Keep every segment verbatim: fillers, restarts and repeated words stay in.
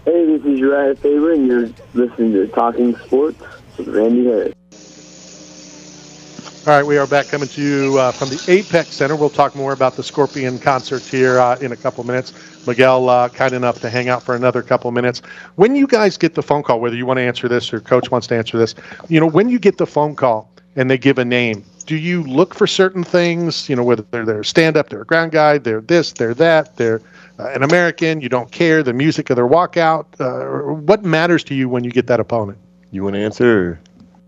Hey, this is Uriah Faber, and you're listening to Talking Sports with Randy Harris. All right, we are back coming to you uh, from the Apex Center. We'll talk more about the Scorpion concert here uh, in a couple minutes. Miguel, uh, kind enough to hang out for another couple minutes. When you guys get the phone call, whether you want to answer this or Coach wants to answer this, you know, when you get the phone call and they give a name, do you look for certain things, you know, whether they're stand-up, they're a ground guy, they're this, they're that, they're uh, an American, you don't care, the music of their walkout? Uh, what matters to you when you get that opponent? You want to answer?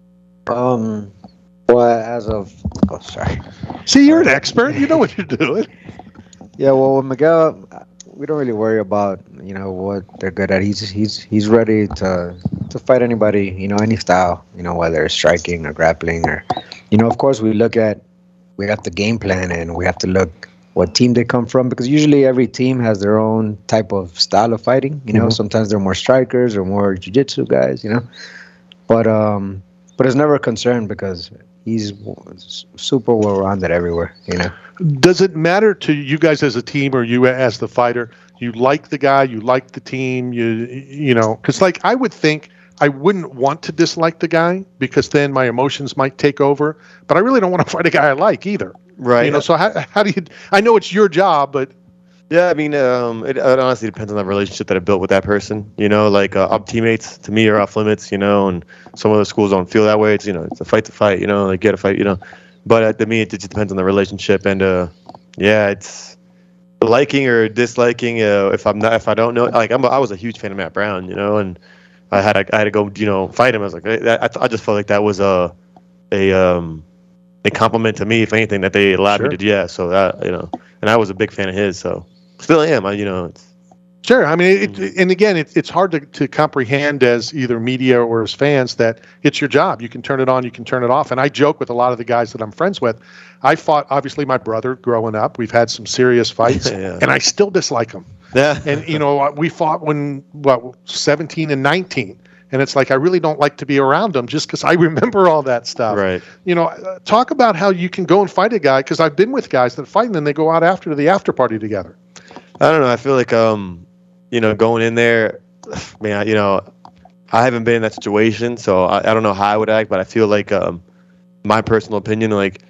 Um... Well, as of, oh, sorry. See, you're an expert. You know what you're doing. Yeah, well, with Miguel, we don't really worry about, you know, what they're good at. He's he's he's ready to to fight anybody, you know, any style, you know, whether it's striking or grappling or, you know, of course we look at, we have to game plan and we have to look what team they come from, because usually every team has their own type of style of fighting. You know, mm-hmm. Sometimes they're more strikers or more jiu-jitsu guys, you know, but um, but it's never a concern because he's super well-rounded everywhere, you know. Does it matter to you guys as a team or you as the fighter? You like the guy, you like the team, you you know, because like I would think I wouldn't want to dislike the guy because then my emotions might take over, but I really don't want to fight a guy I like either. Right. You know, so how how do you? I know it's your job, but yeah, I mean, um, it, it honestly depends on the relationship that I built with that person. You know, like uh, up teammates to me are off limits. You know, and some other schools don't feel that way. It's you know, it's a fight to fight. You know, like get a fight. You know, but uh, to me, it just depends on the relationship. And uh, yeah, it's liking or disliking. Uh, if I'm not, if I don't know, like I'm, I was a huge fan of Matt Brown. You know, and I had to, I had to go, you know, fight him. I was like, I, I, I just felt like that was a a um a compliment to me, if anything, that they allowed sure. me to. Yeah, so that you know, and I was a big fan of his. So. Still am, I, you know. It's, sure. I mean, it, it, and again, it, it's hard to, to comprehend as either media or as fans that it's your job. You can turn it on, you can turn it off. And I joke with a lot of the guys that I'm friends with. I fought, obviously, my brother growing up. We've had some serious fights, yeah. and I still dislike him. Yeah. And, you know, we fought when, what, seventeen and nineteen. And it's like, I really don't like to be around them just because I remember all that stuff. Right. You know, uh, talk about how you can go and fight a guy, because I've been with guys that fight and then they go out after the after party together. I don't know. I feel like, um, you know, going in there, man, you know, I haven't been in that situation, so I, I don't know how I would act, but I feel like, um, my personal opinion, like,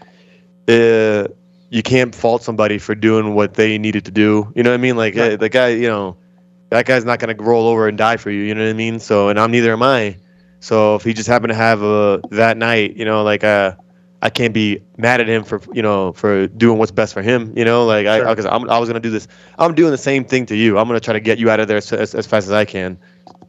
uh, you can't fault somebody for doing what they needed to do. You know what I mean? Like, right. uh, the guy, you know, that guy's not going to roll over and die for you. You know what I mean? So, and I'm neither am I. So if he just happened to have a, that night, you know, like, uh, I can't be mad at him for, you know, for doing what's best for him, you know, like sure. I, because I'm, I was going to do this. I'm doing the same thing to you. I'm going to try to get you out of there as, as, as fast as I can.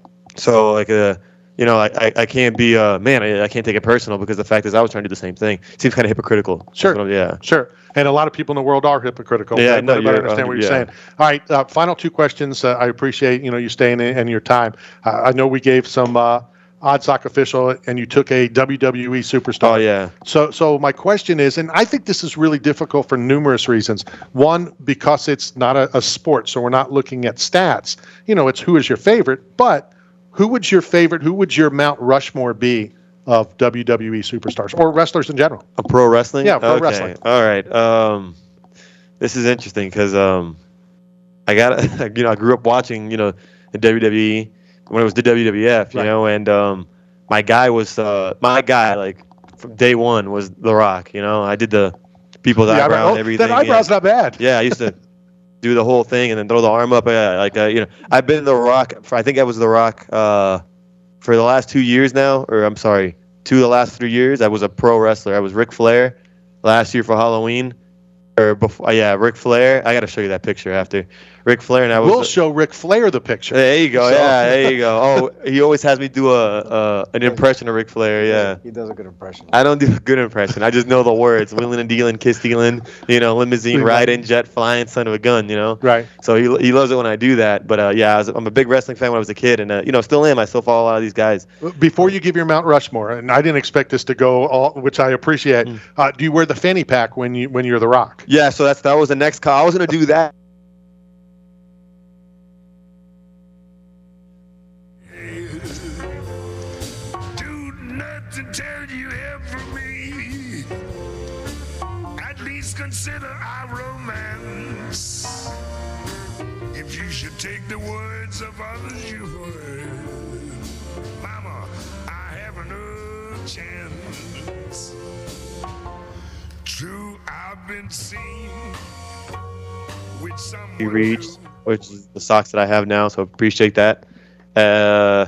So like, uh, you know, I, I, I can't be, uh, man, I, I can't take it personal because the fact is I was trying to do the same thing. It seems kind of hypocritical. Sure. Yeah. Sure. And a lot of people in the world are hypocritical. Yeah. I no, I understand uh, what you're yeah. saying. All right. Uh, final two questions. Uh, I appreciate, you know, you staying in and your time. Uh, I know we gave some, uh, Oddsock official, and you took a W W E superstar. Oh, yeah. So so my question is, and I think this is really difficult for numerous reasons. One, because it's not a, a sport, so we're not looking at stats. You know, it's who is your favorite, but who would your favorite, who would your Mount Rushmore be of W W E superstars or wrestlers in general? A pro wrestling? Yeah, pro okay. wrestling. All right. Um, this is interesting because um, I got, you know, I grew up watching, you know, the W W E. When it was the W W F, you right. know, and um, my guy was uh, my guy like from day one was The Rock. You know, I did the people's yeah, eyebrow oh, and everything. That eyebrow's yeah. not bad. Yeah, I used to do the whole thing and then throw the arm up. Yeah, like uh, you know, I've been The Rock for I think I was The Rock uh, for the last two years now, or I'm sorry, two of the last three years. I was a pro wrestler. I was Ric Flair last year for Halloween. Or before, yeah, Ric Flair. I got to show you that picture after. Ric Flair and I was. We'll show Ric Flair the picture. There you go. So. Yeah, there you go. Oh, he always has me do a, a an impression of Ric Flair. Yeah. He does a good impression. I don't do a good impression. I just know the words: wheeling and dealing, kiss stealing, you know, limousine riding, jet flying, son of a gun. You know. Right. So he he loves it when I do that. But uh, yeah, I was, I'm a big wrestling fan when I was a kid, and uh, you know, still am. I still follow a lot of these guys. Before you give your Mount Rushmore, and I didn't expect this to go all, which I appreciate. Mm. Uh, do you wear the fanny pack when you when you're The Rock? Yeah. So that's that was the next call. I was gonna do that. Consider our romance. if you should take the words of others you heard. Mama, I have no chance. True, I've been seen with someone He reached, which is the socks that I have now, so appreciate that. Uh,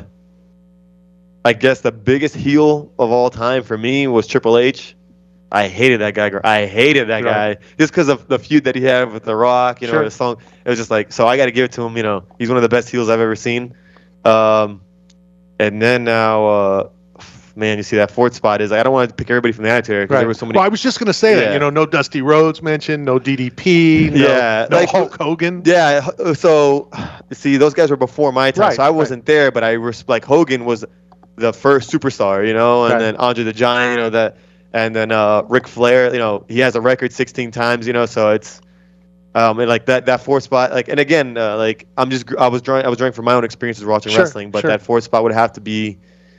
I guess the biggest heel of all time for me was Triple H. I hated that guy. I hated that Right. guy just because of the feud that he had with The Rock. You know, Sure. the song. It was just like, so I got to give it to him. You know, he's one of the best heels I've ever seen. Um, and then now, uh, man, you see that fourth spot is like, I don't want to pick everybody from the Attitude Era because Right. there were so many. Well, I was just going to say that. Yeah. You know, no Dusty Rhodes mentioned, no D D P, no, Yeah, no like- Hulk Hogan. Yeah, h- so see, those guys were before my time, Right, so I wasn't there. But I res- like Hogan was the first superstar, you know, and Right. then Andre the Giant, you know that, and then uh, Ric Flair, you know, he has a record sixteen times, you know, so it's um and like that that fourth spot, like, and again, uh, like I'm just gr- I was drawing I was drawing from my own experiences watching Sure, wrestling, but sure. that fourth spot would have to be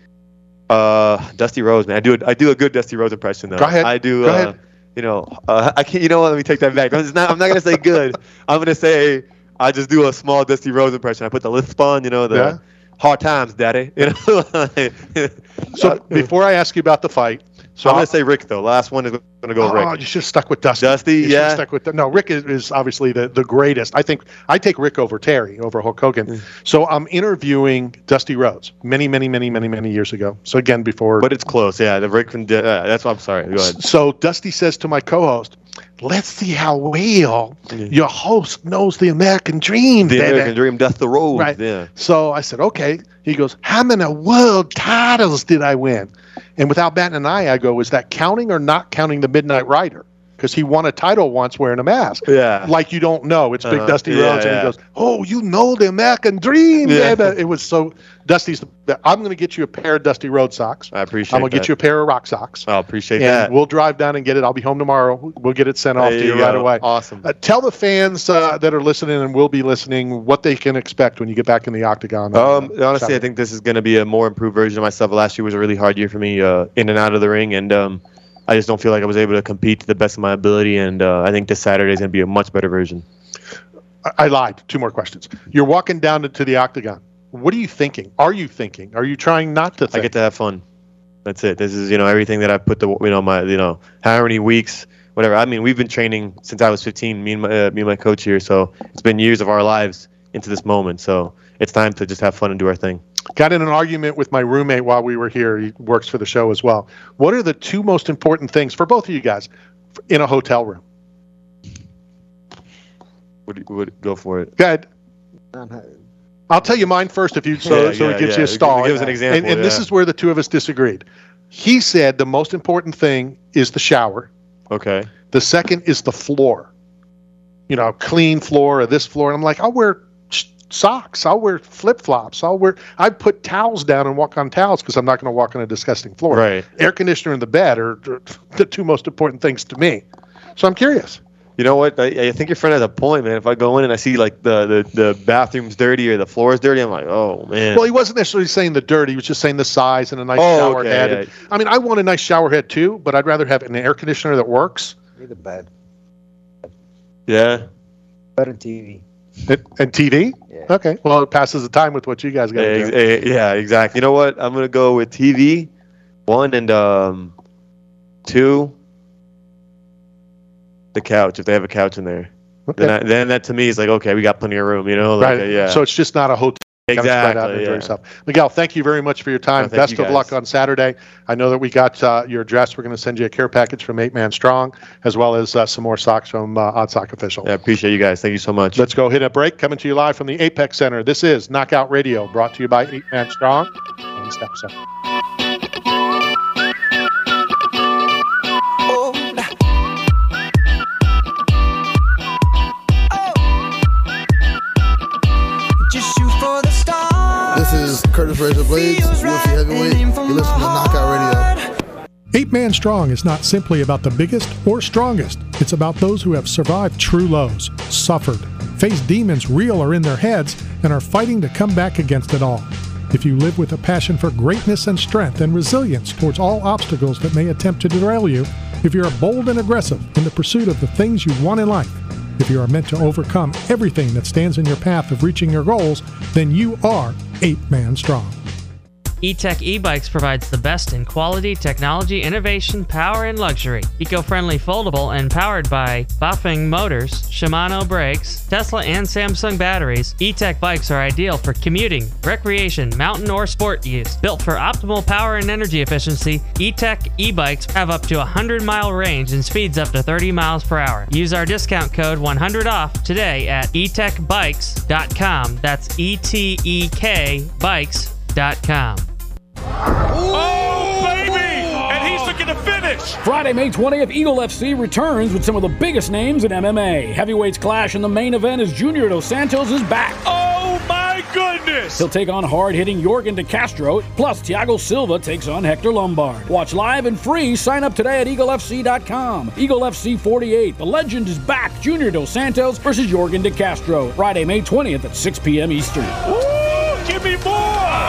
uh Dusty Rhodes, man. I do a, I do a good Dusty Rhodes impression though. Go ahead. I do. Go uh, ahead. You know, uh, I can't. You know what? Let me take that back. I'm, just not, I'm not gonna say good. I'm gonna say I just do a small Dusty Rhodes impression. I put the lisp on. You know, the Yeah. hard times, daddy. You know. So before I ask you about the fight, so So I'm gonna say Rick though. Last one is gonna go oh, Rick. you should have stuck with Dusty. Dusty, You should have yeah. stuck with no. Rick is, is obviously the, the greatest. I think I take Rick over Terry over Hulk Hogan. Mm. So I'm interviewing Dusty Rhodes many, many, many, many, many years ago. So again, before. But it's close. Yeah, the Rick from. Uh, that's what I'm sorry. Go ahead. So Dusty says to my co-host, "Let's see how well your host knows the American dream." The baby." American Dream, Dusty Rhodes. Right. Yeah. So I said, okay. He goes, how many world titles did I win? And without batting an eye, I go, is that counting or not counting the Midnight Rider? Because he won a title once wearing a mask. Yeah. Like you don't know. It's Big Uh-huh. Dusty Yeah, Rhodes. And yeah. he goes, oh, you know the American dream. Yeah. baby." It was so, Dusty's, the, I'm going to get you a pair of Dusty Rhodes socks. I appreciate. I'm going to get that. you a pair of rock socks. I appreciate and that. we'll drive down and get it. I'll be home tomorrow. We'll get it sent off There to you you right go. away. Awesome. Uh, tell the fans uh, that are listening and will be listening what they can expect when you get back in the octagon. uh, Um, honestly, Saturday. I think this is going to be a more improved version of myself. Last year was a really hard year for me, uh, in and out of the ring, and um, I just don't feel like I was able to compete to the best of my ability. And uh, I think this Saturday is going to be a much better version. I, I lied. Two more questions. You're walking down into the octagon. What are you thinking? Are you thinking? Are you trying not to think? I get to have fun. That's it. This is, you know, everything that I put the, you know, my, you know, how many weeks, whatever. I mean, we've been training since I was fifteen. Me and my, uh, me and my coach here. So it's been years of our lives into this moment. So it's time to just have fun and do our thing. Got in an argument with my roommate while we were here. He works for the show as well. What are the two most important things for both of you guys in a hotel room? Would would go for it? Go ahead. I'll tell you mine first if you so Yeah, so yeah, it gives yeah. you a star. Give us an example, And, and this yeah. is where the two of us disagreed. He said the most important thing is the shower. Okay. The second is the floor. You know, clean floor or this floor. And I'm like, I'll wear sh- socks. I'll wear flip flops. I'll wear. I put towels down and walk on towels because I'm not going to walk on a disgusting floor. Right. Air conditioner and the bed are, are the two most important things to me. So I'm curious. You know what? I, I think your friend has a point, man. If I go in and I see like the, the, the bathroom's dirty or the floor is dirty, I'm like, oh man. Well, he wasn't necessarily saying the dirt. He was just saying the size and a nice Oh, shower okay, head. yeah. And- I mean, I want a nice shower head too, but I'd rather have an air conditioner that works. Need the bed. Yeah. Bed and T V. And, and T V? Yeah. Okay. Well, it passes the time with what you guys got to Ex- do. eh, yeah, exactly. You know what? I'm gonna go with T V, one, and um, two, the couch. If they have a couch in there, Okay. then I, then that to me is like, okay, we got plenty of room. You know, like, Right. uh, yeah. So it's just not a hotel. You gotta spread out and exactly. enjoy Yeah. yourself. Miguel, thank you very much for your time. No, thank Best you of luck guys. on Saturday. I know that we got uh, your address. We're going to send you a care package from Eight Man Strong, as well as uh, some more socks from uh, Odd Sock Official. Yeah, appreciate you guys. Thank you so much. Let's go hit a break. Coming to you live from the Apex Center. This is Knockout Radio, brought to you by Eight Man Strong and Step Up. Just shoot for the stars. This is Curtis Razor Blades, U F C heavyweight. You're listening to Knockout Radio. Eight Man Strong is not simply about the biggest or strongest. It's about those who have survived true lows, suffered, faced demons real or in their heads, and are fighting to come back against it all. If you live with a passion for greatness and strength and resilience towards all obstacles that may attempt to derail you, if you're bold and aggressive in the pursuit of the things you want in life, If you are meant to overcome everything that stands in your path of reaching your goals, then you are eight man strong. E-Tech e-bikes provides the best in quality, technology, innovation, power, and luxury. Eco-friendly, foldable, and powered by Bafang motors, Shimano brakes, Tesla and Samsung batteries, E-Tech bikes are ideal for commuting, recreation, mountain, or sport use. Built for optimal power and energy efficiency, E-Tech e-bikes have up to a one hundred mile range and speeds up to thirty miles per hour. Use our discount code one hundred off today at e tech bikes dot com. That's E T E K bikes dot com. Oh, baby! And he's looking to finish! Friday, May twentieth, Eagle F C returns with some of the biggest names in M M A. Heavyweights clash in the main event as Junior Dos Santos is back. Oh, my goodness! He'll take on hard-hitting Yorgan De Castro, plus Thiago Silva takes on Hector Lombard. Watch live and free. Sign up today at eagle f c dot com. Eagle F C forty-eight. The legend is back. Junior Dos Santos versus Yorgan De Castro. Friday, May twentieth at six p.m. Eastern. Ooh, give me more!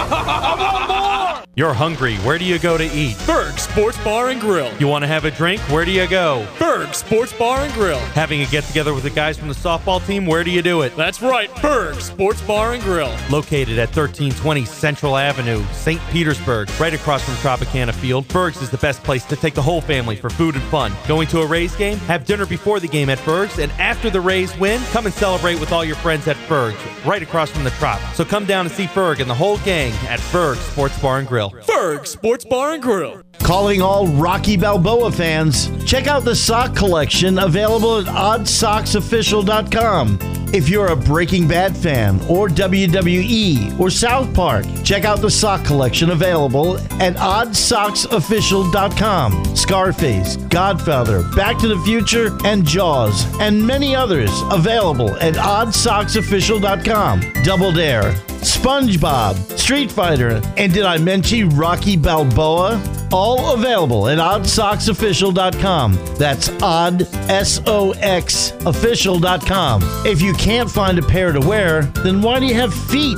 I want more! You're hungry. Where do you go to eat? Berg Sports Bar and Grill. You want to have a drink? Where do you go? Berg Sports Bar and Grill. Having a get-together with the guys from the softball team? Where do you do it? That's right, Berg Sports Bar and Grill. Located at thirteen twenty Central Avenue, Saint Petersburg, right across from Tropicana Field, Berg's is the best place to take the whole family for food and fun. Going to a Rays game? Have dinner before the game at Berg's, and after the Rays win, come and celebrate with all your friends at Berg's, right across from the Trop. So come down and see Berg and the whole gang at Berg Sports Bar and Grill. Berg Sports Bar and Grill. Calling all Rocky Balboa fans, check out the sock collection available at odd socks official dot com. If you're a Breaking Bad fan or W W E or South Park, check out the sock collection available at odd socks official dot com. Scarface, Godfather, Back to the Future, and Jaws, and many others available at odd socks official dot com. Double Dare, SpongeBob, Street Fighter, and did I mention Rocky Balboa? All available at odd socks official dot com. That's odd, S O X, official dot com. If you can't find a pair to wear, then why do you have feet?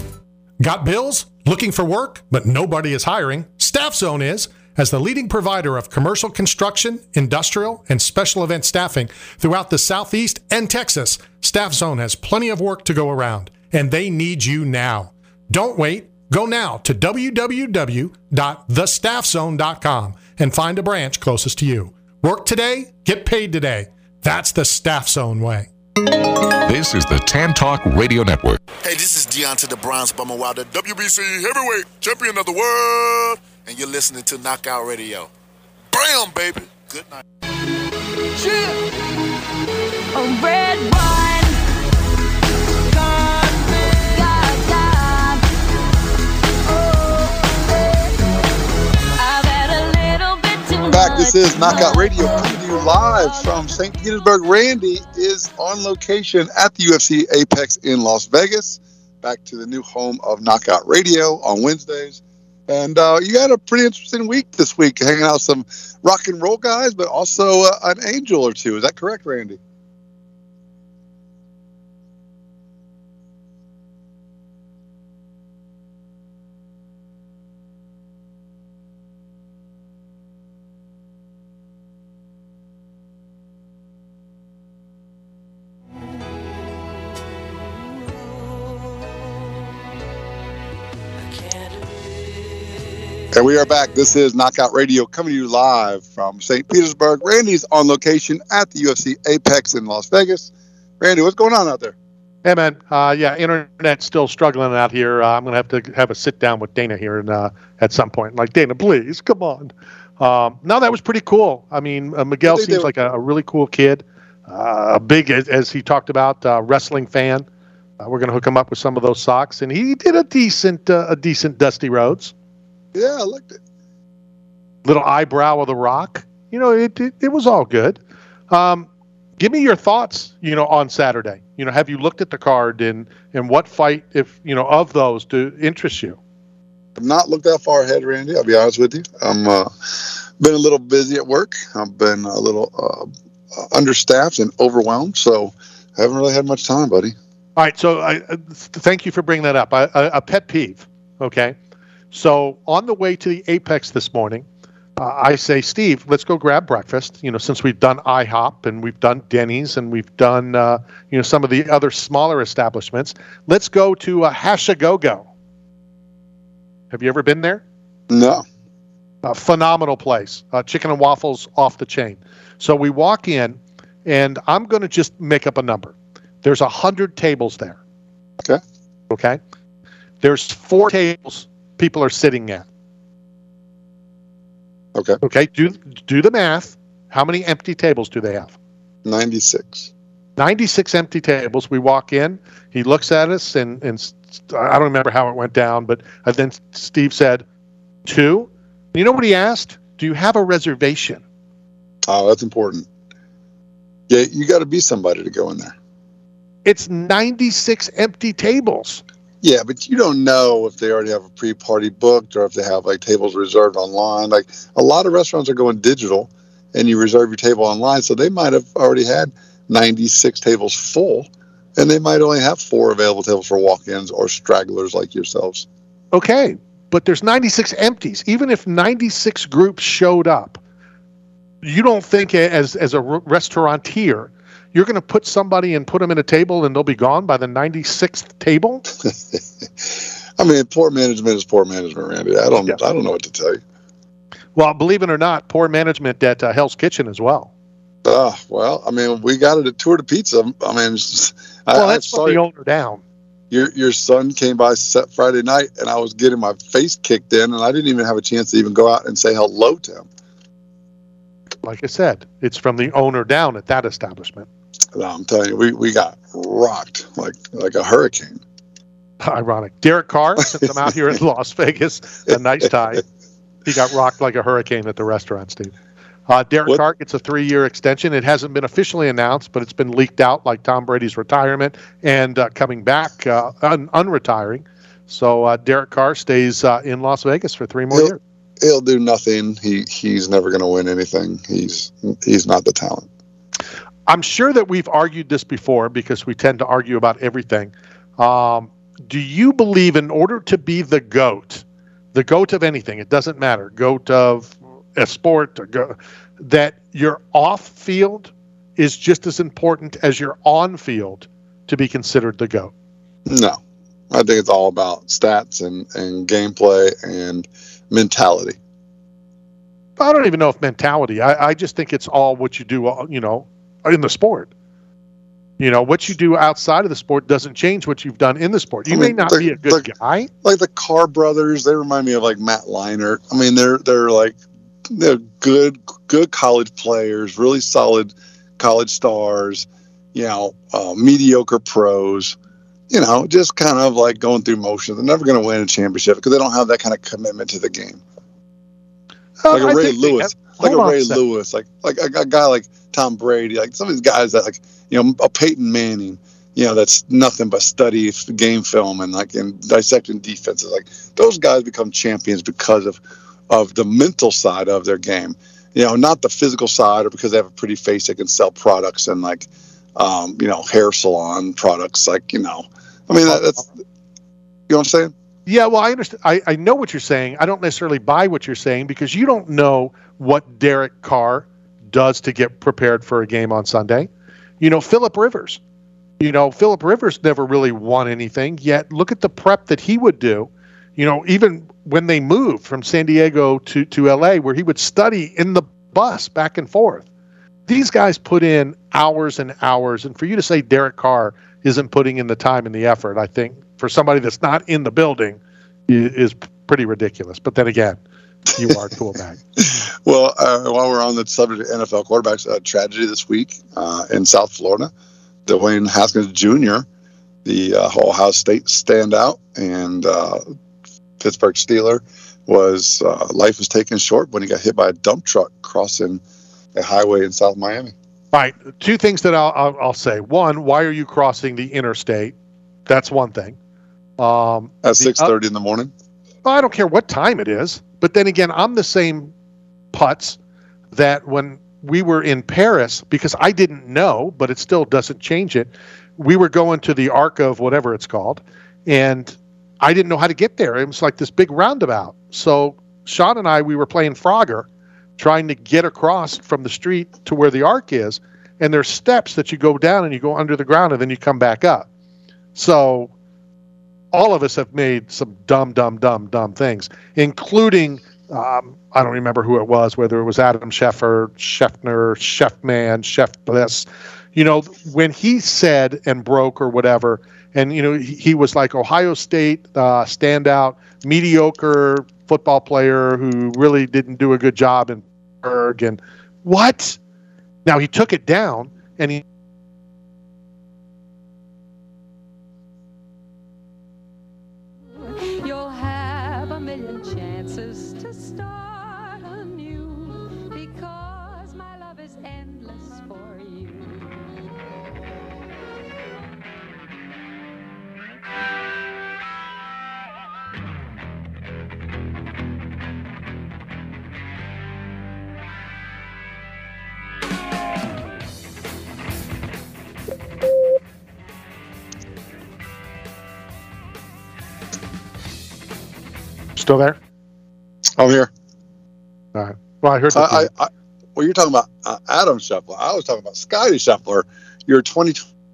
Got bills? Looking for work, but nobody is hiring? Staff Zone is. As the leading provider of commercial construction, industrial, and special event staffing throughout the Southeast and Texas, Staff Zone has plenty of work to go around, and they need you now. Don't wait. Go now to w w w dot the staff zone dot com and find a branch closest to you. Work today, get paid today. That's the Staff Zone way. This is the Tan Talk Radio Network. Hey, this is Deontay the Bronze Bomber Wilder, W B C heavyweight champion of the world, and you're listening to Knockout Radio. Bam, baby. Good night. Yeah. A red wine. God, God, God. Oh, I've had a little bit too much. Back, this is Knockout Radio coming to you live from Saint Petersburg. Randy is on location at the U F C Apex in Las Vegas. Back to the new home of Knockout Radio on Wednesdays. And uh, you had a pretty interesting week this week, hanging out with some rock and roll guys, but also uh, an angel or two. Is that correct, Randy? And we are back. This is Knockout Radio coming to you live from Saint Petersburg. Randy's on location at the U F C Apex in Las Vegas. Randy, what's going on out there? Hey, man. Uh, yeah, internet's still struggling out here. Uh, I'm going to have to have a sit down with Dana here and, uh, at some point. Like, Dana, please, come on. Um, no, that was pretty cool. I mean, uh, Miguel seems like a, a really cool kid. Uh, a big, as, as he talked about, uh, wrestling fan. Uh, we're going to hook him up with some of those socks. And he did a decent, uh, a decent Dusty Rhodes. Yeah, I liked it. Little eyebrow of the Rock. You know, it it, it was all good. Um, give me your thoughts, you know, on Saturday. You know, have you looked at the card and, and what fight, if, you know, of those to interest you? I've not looked that far ahead, Randy. I'll be honest with you. I'm uh, been a little busy at work. I've been a little uh, understaffed and overwhelmed, so I haven't really had much time, buddy. All right, so I, uh, thank you for bringing that up. I, a, a pet peeve, okay? So on the way to the Apex this morning, Uh, I say, Steve, let's go grab breakfast. You know, since we've done IHOP and we've done Denny's and we've done, uh, you know, some of the other smaller establishments, let's go to uh, Hashagogo. Have you ever been there? No. A phenomenal place. Uh, chicken and waffles off the chain. So we walk in, and I'm going to just make up a number. There's a hundred tables there. Okay. Okay. There's four tables people are sitting at. Okay. Okay. Do do the math. How many empty tables do they have? ninety-six. ninety-six empty tables. We walk in. He looks at us, and and I don't remember how it went down, but then Steve said, two. You know what he asked? Do you have a reservation? Oh, that's important. Yeah, you got to be somebody to go in there. It's ninety-six empty tables. Yeah, but you don't know if they already have a pre-party booked or if they have like tables reserved online. Like a lot of restaurants are going digital, and you reserve your table online, so they might have already had ninety-six tables full, and they might only have four available tables for walk-ins or stragglers like yourselves. Okay, but there's ninety-six empties. Even if ninety-six groups showed up, you don't think as as a restaurateur you're going to put somebody and put them in a table and they'll be gone by the ninety-sixth table? I mean, poor management is poor management, Randy. I don't, yeah. I don't know what to tell you. Well, believe it or not, poor management at uh, Hell's Kitchen as well. Uh, well, I mean, we got it at Tour de Pizza. I mean, it's just, well, I, that's I from the owner down. Your your son came by set Friday night, and I was getting my face kicked in, and I didn't even have a chance to even go out and say hello to him. Like I said, it's from the owner down at that establishment. No, I'm telling you, we, we got rocked like like a hurricane. Ironic. Derek Carr, since I'm out here in Las Vegas, a nice tie. He got rocked like a hurricane at the restaurant, Steve. Uh, Derek what? Carr gets a three-year extension. It hasn't been officially announced, but it's been leaked out like Tom Brady's retirement and uh, coming back, uh, un- unretiring. So uh, Derek Carr stays uh, in Las Vegas for three more he'll, years. He'll do nothing. He he's never going to win anything. He's he's not the talent. I'm sure that we've argued this before because we tend to argue about everything. Um, do you believe in order to be the GOAT, the GOAT of anything, it doesn't matter, GOAT of a sport, or go, that your off-field is just as important as your on-field to be considered the GOAT? No. I think it's all about stats and, and gameplay and mentality. I don't even know if mentality. I, I just think it's all what you do, you know, in the sport. You know, what you do outside of the sport doesn't change what you've done in the sport. You I mean, may not be a good the, guy. Like the Carr brothers, they remind me of like Matt Leinart. I mean, they're they're like they're good good college players, really solid college stars. You know, uh, mediocre pros. You know, just kind of like going through motions. They're never going to win a championship because they don't have that kind of commitment to the game. Uh, like a I Ray Lewis, have, like a Ray a Lewis, like like a, a guy like Tom Brady, like some of these guys that like, you know, a Peyton Manning, you know, that's nothing but study game film and like and dissecting defenses. Like those guys become champions because of of the mental side of their game. You know, not the physical side or because they have a pretty face they can sell products and like, um, you know, hair salon products. Like, you know, I mean, that, that's, you know what I'm saying? Yeah, well, I understand. I, I know what you're saying. I don't necessarily buy what you're saying because you don't know what Derek Carr does to get prepared for a game on Sunday. You know, Phillip Rivers. You know, Phillip Rivers never really won anything, yet look at the prep that he would do. You know, even when they moved from San Diego to, to L A, where he would study in the bus back and forth. These guys put in hours and hours, and for you to say Derek Carr isn't putting in the time and the effort, I think, for somebody that's not in the building is pretty ridiculous. But then again, you are a cool bag. Well, uh, while we're on the subject of N F L quarterbacks, uh, tragedy this week uh, in South Florida. Dwayne Haskins Junior, the uh, Ohio State standout and uh, Pittsburgh Steeler, was uh, life was taken short when he got hit by a dump truck crossing a highway in South Miami. All right, two things that I'll, I'll, I'll say. One, why are you crossing the interstate? That's one thing. Um, At six thirty uh, in the morning? Well, I don't care what time it is. But then again, I'm the same putz that when we were in Paris, because I didn't know, but it still doesn't change it, we were going to the Arc of whatever it's called, and I didn't know how to get there. It was like this big roundabout. So Sean and I, we were playing Frogger, trying to get across from the street to where the arc is, and there's steps that you go down and you go under the ground and then you come back up. So all of us have made some dumb, dumb, dumb, dumb things, including, um, I don't remember who it was, whether it was Adam Schefter, Scheffner, Chefman, Chef Bliss, you know, when he said and broke or whatever, and, you know, he, he was like Ohio State uh, standout, mediocre football player who really didn't do a good job in Berg, and what? Now he took it down and he You'll have a million chances to start anew because my love is endless for you. Still there? I'm here. All right. Well, I heard. The I, I, I, well, you're talking about uh, Adam Scheffler. I was talking about Scotty Scheffler. Your twenty.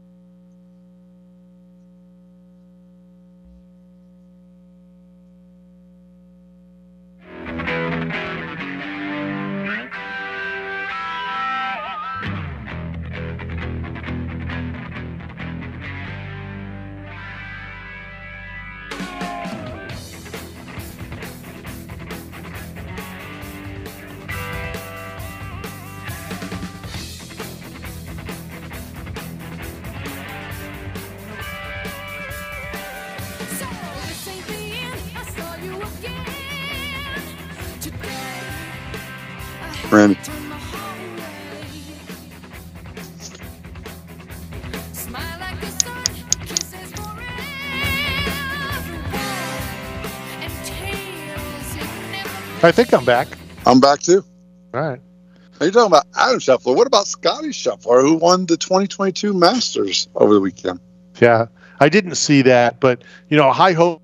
Randy. I think I'm back. I'm back too. All right. Are you talking about Adam Scheffler? What about Scotty Scheffler, who won the twenty twenty-two Masters over the weekend? Yeah, I didn't see that, but, you know, high hope.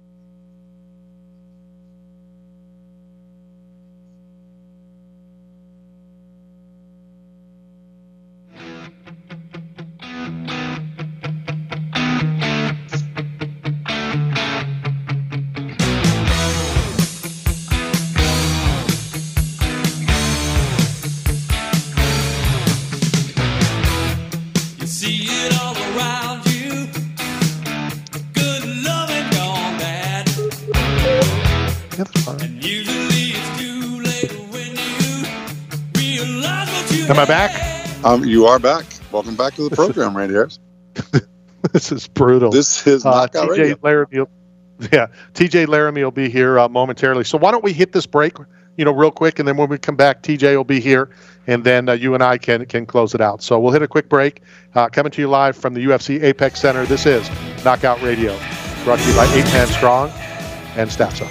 Am I back? Um, you are back. Welcome back to the program, Randy Harris. This is brutal. This is Knockout uh, T J Laramie. Yeah, T J Laramie will be here uh, momentarily. So why don't we hit this break, you know, real quick, and then when we come back, T J will be here, and then uh, you and I can can close it out. So we'll hit a quick break. Uh, coming to you live from the U F C Apex Center. This is Knockout Radio, brought to you by Eight Man Strong and Staff Zone.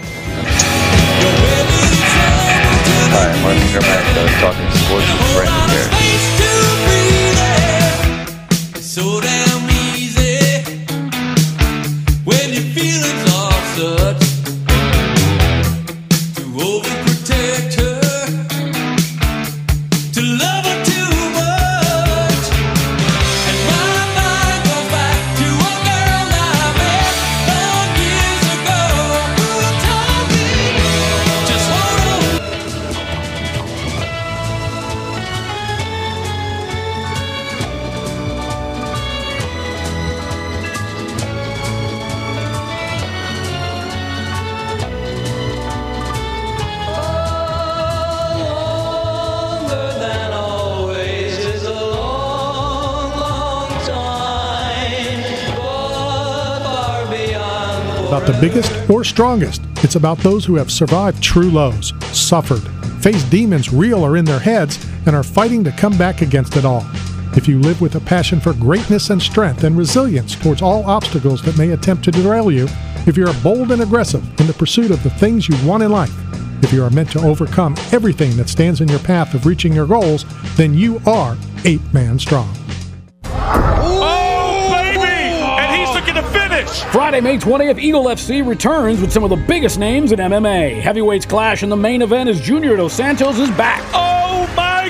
Hi, I'm Martin Hermack, uh, talking sports with Brandon Harris. So damn easy when your feelings are such to overprotect her, to love her too much. And my mind goes back to a girl I met long years ago who told me just hold on. About the biggest or strongest, it's about those who have survived true lows, suffered, faced demons real or in their heads, and are fighting to come back against it all. If you live with a passion for greatness and strength and resilience towards all obstacles that may attempt to derail you, if you are bold and aggressive in the pursuit of the things you want in life, if you are meant to overcome everything that stands in your path of reaching your goals, then you are Eight Man Strong. Friday, May twentieth, Eagle F C returns with some of the biggest names in M M A. Heavyweights clash, and the main event as Junior Dos Santos is back. Oh!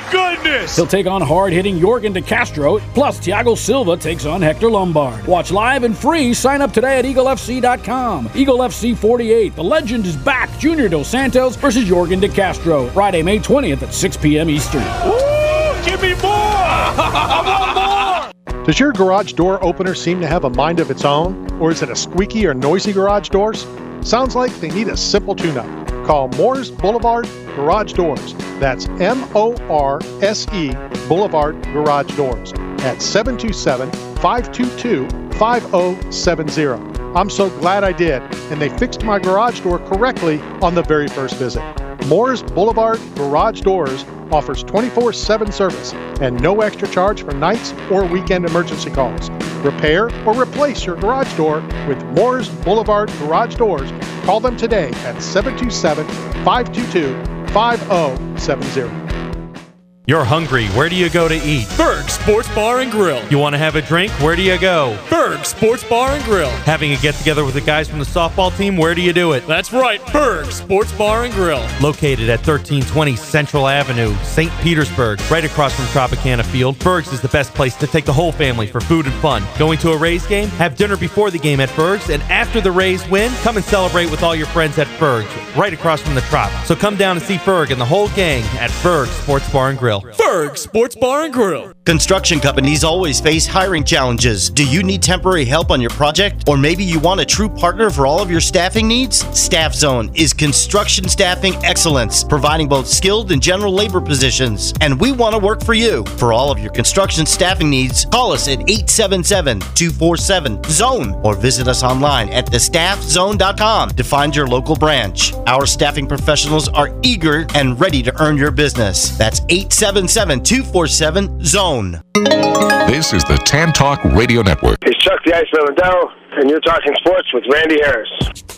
goodness! He'll take on hard-hitting Jorgen De Castro, plus Thiago Silva takes on Hector Lombard. Watch live and free. Sign up today at Eagle F C dot com. Eagle F C forty-eight. The legend is back. Junior Dos Santos versus Jorgen De Castro. Friday, May twentieth at six p.m. Eastern. Ooh, give me more! I want more! Does your garage door opener seem to have a mind of its own? Or is it a squeaky or noisy garage doors? Sounds like they need a simple tune-up. Call Moores Boulevard Garage Doors. That's M O R S E Boulevard Garage Doors at seven two seven, five two two, five zero seven zero. I'm so glad I did, and they fixed my garage door correctly on the very first visit. Moores Boulevard Garage Doors offers twenty-four seven service and no extra charge for nights or weekend emergency calls. Repair or replace your garage door with Moores Boulevard Garage Doors. Call them today at seven two seven, five two two, five zero seven zero. You're hungry. Where do you go to eat? Berg Sports Bar and Grill. You want to have a drink? Where do you go? Berg Sports Bar and Grill. Having a get-together with the guys from the softball team? Where do you do it? That's right, Berg Sports Bar and Grill. Located at thirteen twenty Central Avenue, Saint Petersburg, right across from Tropicana Field, Berg's is the best place to take the whole family for food and fun. Going to a Rays game? Have dinner before the game at Berg's, and after the Rays win, come and celebrate with all your friends at Berg's, right across from the Trop. So come down and see Berg and the whole gang at Berg Sports Bar and Grill. Berg Sports Bar and Grill. Construction companies always face hiring challenges. Do you need temporary help on your project? Or maybe you want a true partner for all of your staffing needs? Staff Zone is construction staffing excellence, providing both skilled and general labor positions. And we want to work for you. For all of your construction staffing needs, call us at eight seven seven, two four seven, zone or visit us online at the staff zone dot com to find your local branch. Our staffing professionals are eager and ready to earn your business. That's eight seven seven, two four seven, zone. This is the Tan Talk Radio Network. It's Chuck the Iceman Liddell, and you're talking sports with Randy Harris.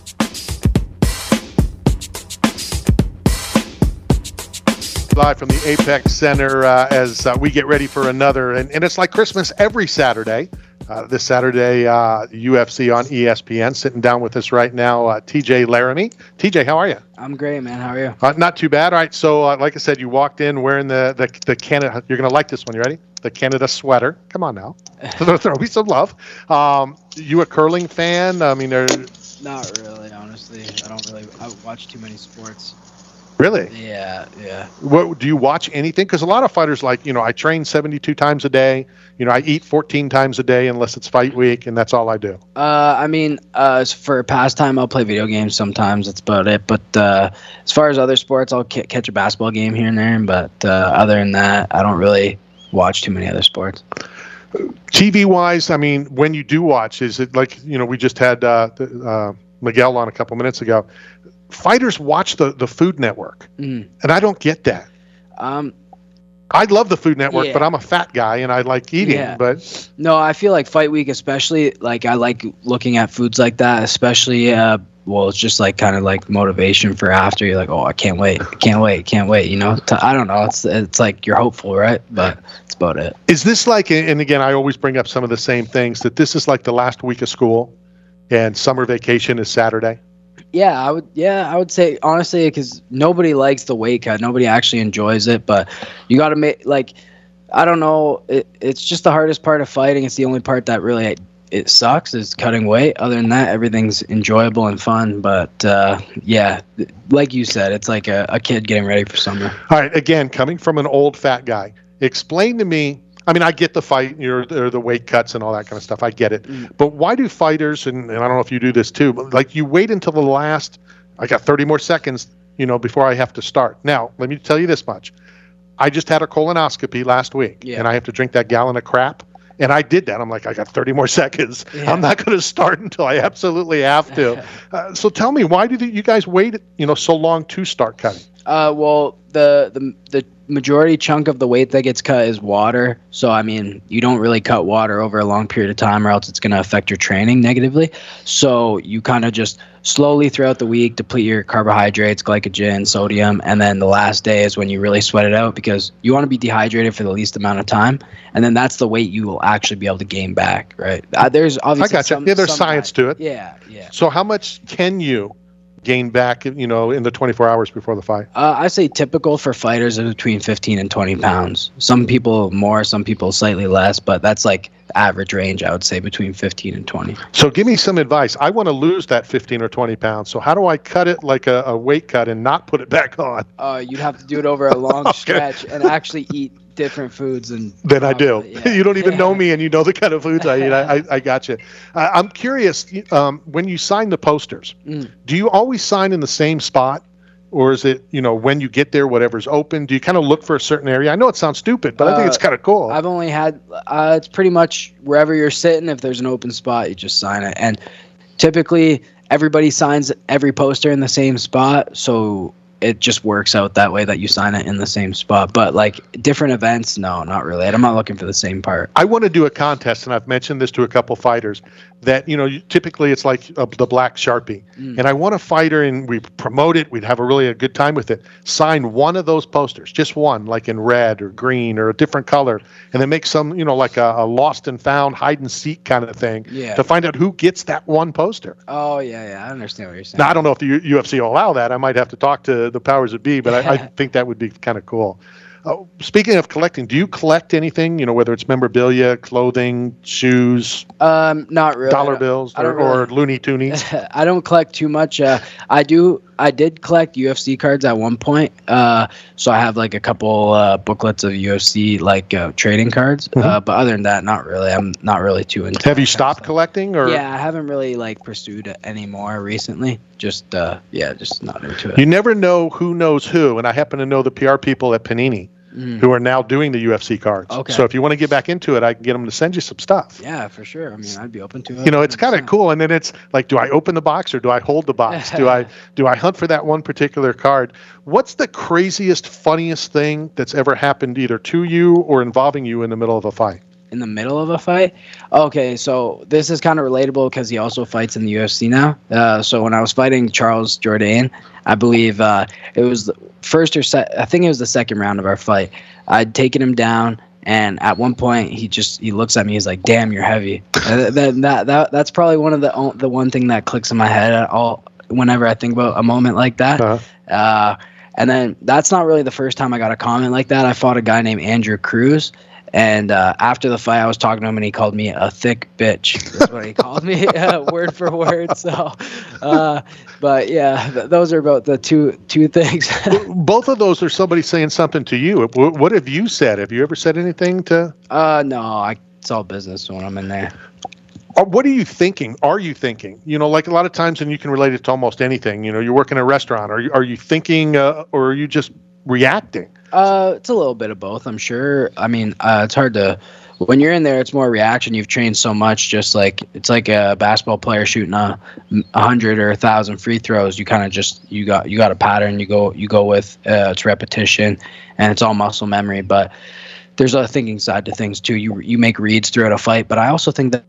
Live from the Apex Center uh, as uh, we get ready for another, and, and it's like Christmas every Saturday. Uh, this Saturday, uh, U F C on E S P N. Sitting down with us right now, uh, T J Laramie. T J, how are you? I'm great, man. How are you? Uh, not too bad. All right. So, uh, like I said, you walked in wearing the the, the Canada. You're gonna like this one. You ready? The Canada sweater. Come on now. Throw me some love. Um, you a curling fan? I mean, there's Not really, honestly. I don't really. I watch too many sports. Really? Yeah, yeah. What do you watch anything? Because a lot of fighters, like, you know, I train seventy-two times a day. You know, I eat fourteen times a day unless it's fight week, and that's all I do. Uh, I mean, uh, as for pastime, I'll play video games sometimes. That's about it. But uh, as far as other sports, I'll c- catch a basketball game here and there. But uh, other than that, I don't really watch too many other sports. T V-wise, I mean, when you do watch, is it like, you know, we just had uh, uh, Miguel on a couple minutes ago. Fighters watch the, the Food Network, Mm. and I don't get that. Um, I love the Food Network, Yeah. but I'm a fat guy, and I like eating. Yeah. But No, I feel like fight week, especially, like I like looking at foods like that, especially. Uh, well, it's just like kind of like motivation for after. You're like, oh, I can't wait, can't wait, can't wait. You know, to, I don't know. It's it's like you're hopeful, right? But that's about it. is this like, and again, I always bring up some of the same things, that this is like the last week of school, and summer vacation is Saturday? Yeah, I would. Yeah, I would say honestly, because nobody likes the weight cut. Nobody actually enjoys it, but you got to make like, I don't know. It, it's just the hardest part of fighting. It's the only part that really it sucks is cutting weight. Other than that, everything's enjoyable and fun. But uh, yeah, like you said, it's like a, a kid getting ready for summer. All right, again, coming from an old fat guy, explain to me. I mean, I get the fight, you know, the weight cuts and all that kind of stuff. I get it. Mm. But why do fighters, and, and I don't know if you do this too, but like you wait until the last, I got thirty more seconds, you know, before I have to start. Now, let me tell you this much. I just had a colonoscopy last week, Yeah. and I have to drink that gallon of crap. And I did that. I'm like, I got thirty more seconds. Yeah. I'm not going to start until I absolutely have to. uh, so tell me, why do you guys wait, you know, so long to start cutting? Uh, well, the the the majority chunk of the weight that gets cut is water. So I mean, you don't really cut water over a long period of time, or else it's going to affect your training negatively. So you kind of just slowly throughout the week deplete your carbohydrates, glycogen, sodium, and then the last day is when you really sweat it out, because you want to be dehydrated for the least amount of time, and then that's the weight you will actually be able to gain back. Right? Uh, there's I obviously got you. some, Yeah, there's some science to it. Yeah, yeah. So how much can you gain back, you know, in the twenty-four hours before the fight? Uh, I say typical for fighters is between fifteen and twenty pounds. Some people more, some people slightly less, but that's like average range, I would say, between fifteen and twenty. So give me some advice. I want to lose that fifteen or twenty pounds. So how do I cut it like a, a weight cut and not put it back on? Uh, you'd have to do it over a long Okay. stretch and actually eat different foods. And Than I do. You don't even know me, and you know the kind of foods I eat. I, I, I got you. Uh, I'm curious, um, when you sign the posters, Mm. do you always sign in the same spot? Or is it, you know, when you get there, whatever's open? Do you kind of look for a certain area? I know it sounds stupid, but I think it's Uh, kind of cool. I've only had, uh, it's pretty much wherever you're sitting, if there's an open spot, you just sign it. And typically, everybody signs every poster in the same spot, so it just works out that way that you sign it in the same spot. But like different events, no, not really. I'm not looking for the same part. I want to do a contest, and I've mentioned this to a couple fighters, that, you know, you- typically it's like uh, the black Sharpie. Mm. And I want a fighter, and we promote it, we'd have a really a good time with it, sign one of those posters, just one, like in red or green or a different color, and then make some, you know, like a, a lost and found hide and seek kind of thing Yeah. to find out who gets that one poster. Oh, yeah, yeah. I understand what you're saying. Now, I don't know if the U- UFC will allow that. I might have to talk to the powers that be, but I, I think that would be kind of cool. Uh, speaking of collecting, do you collect anything, you know, whether it's memorabilia, clothing, shoes, Um, not really. dollar bills, I or, don't or really- Looney Toonies? I don't collect too much. Uh, I do. I did collect U F C cards at one point. Uh, so I have like a couple uh, booklets of U F C like uh, trading cards. Uh, but other than that, not really. I'm not really too into. Have you stopped collecting? Or Yeah, I haven't really like pursued it anymore recently. Just uh, yeah, just not into it. You never know who knows who, and I happen to know the P R people at Panini Mm. who are now doing the U F C cards. Okay. So if you want to get back into it, I can get them to send you some stuff. Yeah, for sure. I mean, I'd be open to it. You know, it's kind of cool. And then it's like, do I open the box or do I hold the box? do I do I hunt for that one particular card? What's the craziest, funniest thing that's ever happened either to you or involving you in the middle of a fight? In the middle of a fight? Okay, so this is kind of relatable because he also fights in the U F C now. Uh, so when I was fighting Charles Jourdain, I believe uh, it was the first or se- I think it was the second round of our fight. I'd taken him down, and at one point he just he looks at me. He's like, "Damn, you're heavy." Uh, that, that that that's probably one of the o- the one thing that clicks in my head at all whenever I think about a moment like that. Uh-huh. Uh, and then that's not really the first time I got a comment like that. I fought a guy named Andrew Cruz. And uh, after the fight, I was talking to him, and he called me a thick bitch. That's what he called me, uh, word for word. So, uh, but yeah, th- those are about the two two things. Both of those are somebody saying something to you. Wh- What have you said? Have you ever said anything to? uh, no, I, it's all business when I'm in there. Or what are you thinking? Are you thinking? You know, like a lot of times, and you can relate it to almost anything. You know, you work in a restaurant. Are you are you thinking, uh, or are you just reacting? Uh, it's a little bit of both, I'm sure. I mean, uh, it's hard to. When you're in there, it's more reaction. You've trained so much, just like it's like a basketball player shooting a, a hundred or a thousand free throws. You kind of just you got you got a pattern. You go you go with uh, it's repetition, and it's all muscle memory. But there's a thinking side to things too. You you make reads throughout a fight, but I also think that.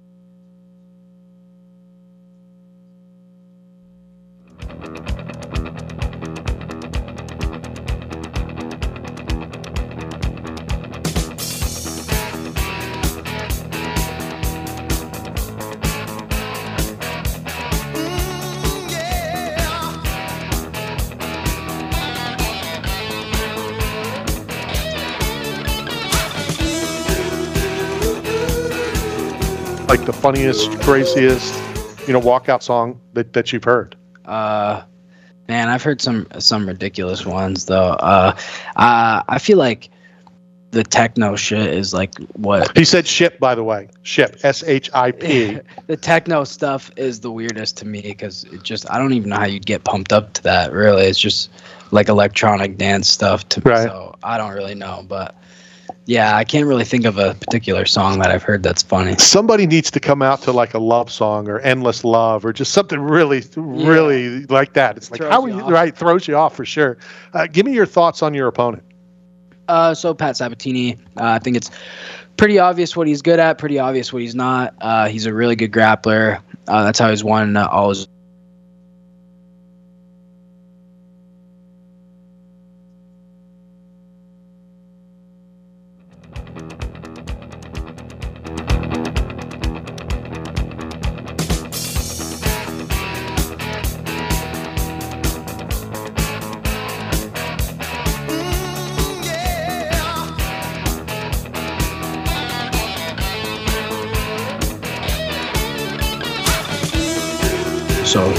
Like the funniest, craziest, you know, walkout song that, that you've heard? Uh, man, I've heard some some ridiculous ones though. Uh, uh, I feel like the techno shit is like what He said ship, by the way. Ship, S H I P. the techno stuff is the weirdest to me because it just I don't even know how you'd get pumped up to that. Really, it's just like electronic dance stuff to me. Right. So I don't really know, but yeah, I can't really think of a particular song that I've heard that's funny. Somebody needs to come out to like a love song or endless love or just something really, really like that. It's like, Throws how are you you, off. right? Throws you off for sure. Uh, give me your thoughts on your opponent. Uh, so Pat Sabatini, uh, I think it's pretty obvious what he's good at, pretty obvious what he's not. Uh, he's a really good grappler. Uh, that's how he's won uh, all his.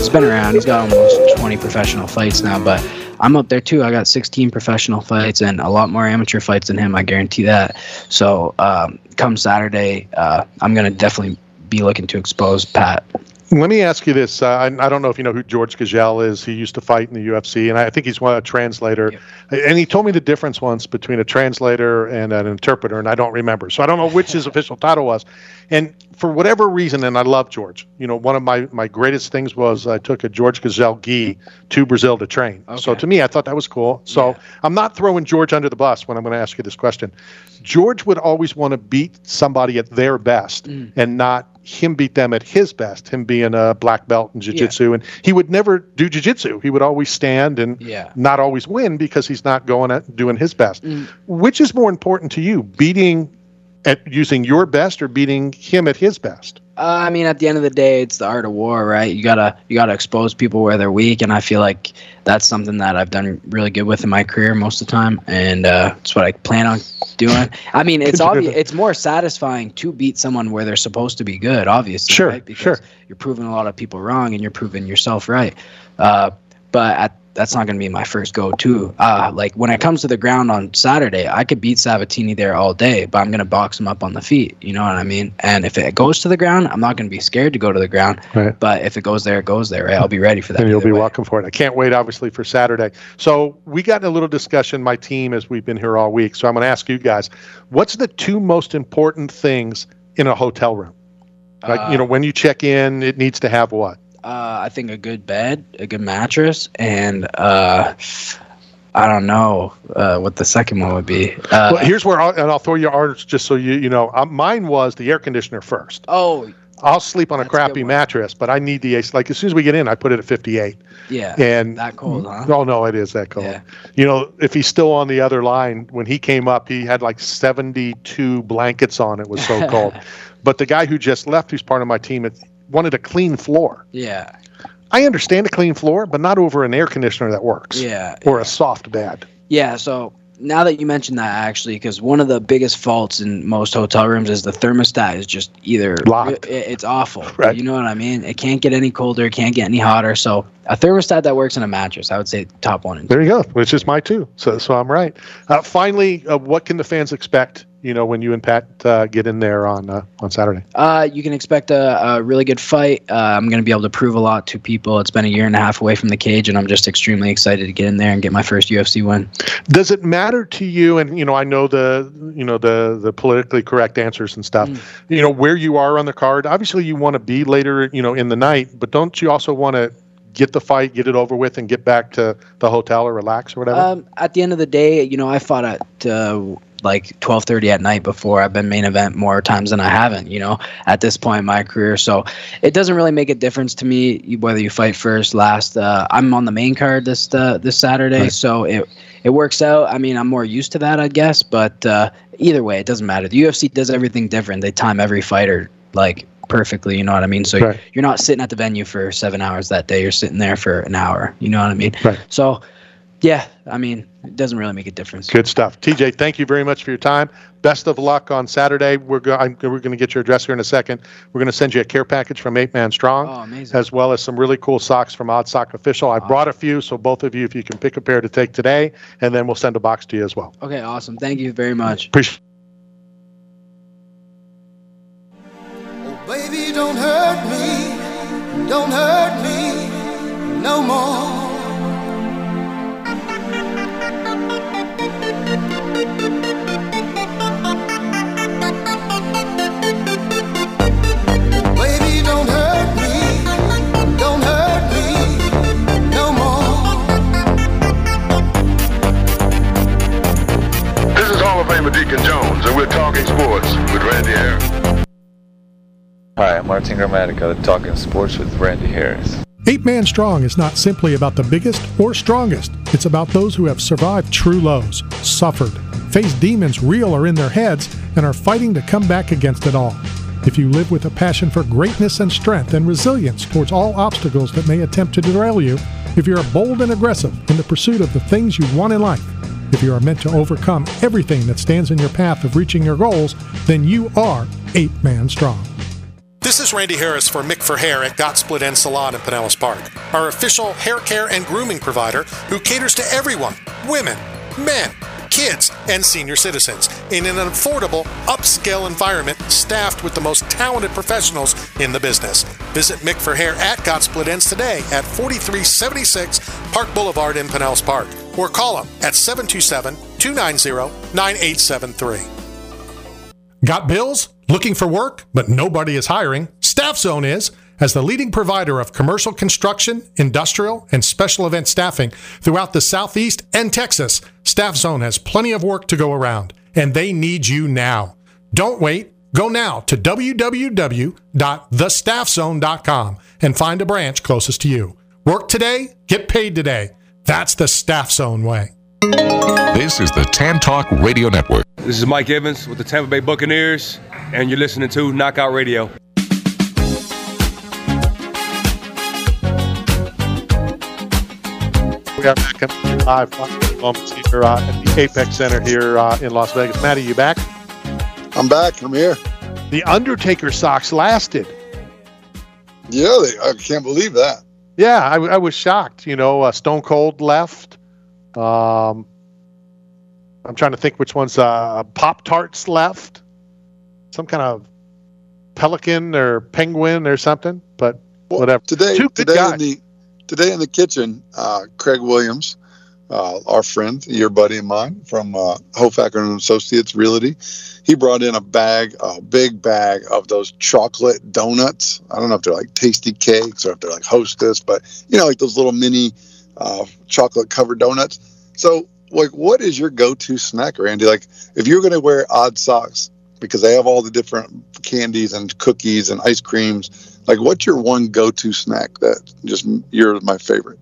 he's been around. He's got almost twenty professional fights now, but I'm up there too. I got sixteen professional fights and a lot more amateur fights than him. I guarantee that. So um, come Saturday, uh, I'm gonna definitely be looking to expose Pat. Let me ask you this. Uh, I, I don't know if you know who George Gagel is. He used to fight in the U F C, and I think he's one a translator. Yep. And he told me the difference once between a translator and an interpreter, and I don't remember. So I don't know which his official title was. And for whatever reason, and I love George, you know, one of my, my greatest things was I took a George Gagel gi to Brazil to train. Okay. So to me, I thought that was cool. So yeah. I'm not throwing George under the bus when I'm going to ask you this question. George would always want to beat somebody at their best mm. and not him beat them at his best, him being a black belt in jiu-jitsu. Yeah. And he would never do jiu-jitsu. He would always stand and yeah. not always win because he's not going at doing his best. Mm. Which is more important to you, beating at using your best or beating him at his best? Uh, I mean, at the end of the day, it's the art of war, right? You gotta you gotta expose people where they're weak, and I feel like that's something that I've done really good with in my career most of the time, and uh, it's what I plan on doing. I mean, it's obvious. It's more satisfying to beat someone where they're supposed to be good, obviously, sure, right? Because sure. you're proving a lot of people wrong, and you're proving yourself right. Uh, but at that's not going to be my first go-to. Uh, like when it comes to the ground on Saturday, I could beat Sabatini there all day, but I'm going to box him up on the feet. You know what I mean? And if it goes to the ground, I'm not going to be scared to go to the ground. Right. But if it goes there, it goes there. Right? I'll be ready for that. And you'll be way. welcome for it. I can't wait, obviously, for Saturday. So we got in a little discussion, my team, as we've been here all week. So I'm going to ask you guys, what's the two most important things in a hotel room? Like, uh, you know, when you check in, it needs to have what? Uh, I think a good bed, a good mattress, and uh, I don't know uh, what the second one would be. Uh, well, here's where, I'll, and I'll throw you ours just so you you know. Uh, mine was the air conditioner first. Oh, I'll sleep on a crappy mattress, but I need the A C. Like as soon as we get in, I put it at fifty-eight. Yeah, and that cold, huh? Oh no, it is that cold. Yeah. You know, if he's still on the other line, when he came up, he had like seventy-two blankets on. It was so cold. But the guy who just left, who's part of my team, it, wanted a clean floor. Yeah. I understand a clean floor, but not over an air conditioner that works. Yeah. Or yeah. a soft bed. Yeah, so now that you mentioned that, actually, because one of the biggest faults in most hotel rooms is the thermostat is just either locked. It, it's awful. Right. You know what I mean? It can't get any colder, it can't get any hotter. So a thermostat that works in a mattress, I would say top one. And two. There you go, which is my two. So, so I'm right. Uh, finally, uh, what can the fans expect? You know, when you and Pat uh, get in there on uh, on Saturday? Uh, you can expect a, a really good fight. Uh, I'm going to be able to prove a lot to people. It's been a year and a half away from the cage, and I'm just extremely excited to get in there and get my first U F C win. Does it matter to you? And you know, I know the you know the the politically correct answers and stuff. Mm. You know, where you are on the card. Obviously, you want to be later, you know, in the night, but don't you also want to get the fight, get it over with, and get back to the hotel or relax or whatever? Um, at the end of the day, you know, I fought at uh, like twelve thirty at night before. I've been main event more times than I haven't, you know, at this point in my career. So it doesn't really make a difference to me whether you fight first, last. Uh, I'm on the main card this uh, this Saturday, right. So it it works out. I mean, I'm more used to that, I guess. But uh, either way, it doesn't matter. The U F C does everything different. They time every fighter like perfectly, you know what I mean? So right. you're not sitting at the venue for seven hours that day. You're sitting there for an hour, you know what I mean? Right. So, yeah, I mean, it doesn't really make a difference. Good stuff. T J, thank you very much for your time. Best of luck on Saturday. We're go- I'm, we're going to get your address here in a second. We're going to send you a care package from Eight Man Strong, oh, amazing. As well as some really cool socks from Odd Sock Official. I awesome. brought a few, so both of you, if you can pick a pair to take today, and then we'll send a box to you as well. Okay, awesome. Thank you very much. Appreciate it. Baby, don't hurt me, don't hurt me no more. Baby, don't hurt me, don't hurt me no more. This is Hall of Famer Deacon Jones, and we're talking sports with Randy Harris. Hi, I'm Martin Gramatica, talking sports with Randy Harris. Eight Man Strong is not simply about the biggest or strongest. It's about those who have survived true lows, suffered, faced demons real or in their heads, and are fighting to come back against it all. If you live with a passion for greatness and strength and resilience towards all obstacles that may attempt to derail you, if you're bold and aggressive in the pursuit of the things you want in life, if you are meant to overcome everything that stands in your path of reaching your goals, then you are Eight Man Strong. This is Randy Harris for Mick for Hair at Got Split End Salon in Pinellas Park, our official hair care and grooming provider who caters to everyone, women, men, kids, and senior citizens in an affordable, upscale environment staffed with the most talented professionals in the business. Visit Mick for Hair at Got Split Ends today at forty-three seventy-six Park Boulevard in Pinellas Park, or call them at seven two seven, two nine zero, nine eight seven three. Got bills? Looking for work, but nobody is hiring? Staff Zone is. As the leading provider of commercial construction, industrial, and special event staffing throughout the Southeast and Texas, Staff Zone has plenty of work to go around, and they need you now. Don't wait. Go now to w w w dot the staff zone dot com and find a branch closest to you. Work today, get paid today. That's the Staff Zone way. This is the Tan Talk Radio Network. This is Mike Evans with the Tampa Bay Buccaneers, and you're listening to Knockout Radio. We are back in live moments here uh, at the Apex Center here uh, in Las Vegas. Matty, you back? I'm back. I'm here. The Undertaker socks lasted. Yeah, they, I can't believe that. Yeah, I, I was shocked. You know, uh, Stone Cold left. Um, I'm trying to think which ones. Uh, Pop-Tarts left. Some kind of pelican or penguin or something. But well, whatever. Today, Two good today guys. in the today in the kitchen, uh, Craig Williams, uh, our friend, your buddy of mine from uh, Hofacker and Associates Realty, he brought in a bag, a big bag of those chocolate donuts. I don't know if they're like tasty cakes or if they're like Hostess, but you know, like those little mini uh, chocolate covered donuts. So, like, what is your go-to snack, Randy? Like, if you're going to wear odd socks because they have all the different candies and cookies and ice creams, like, what's your one go-to snack that just you're my favorite?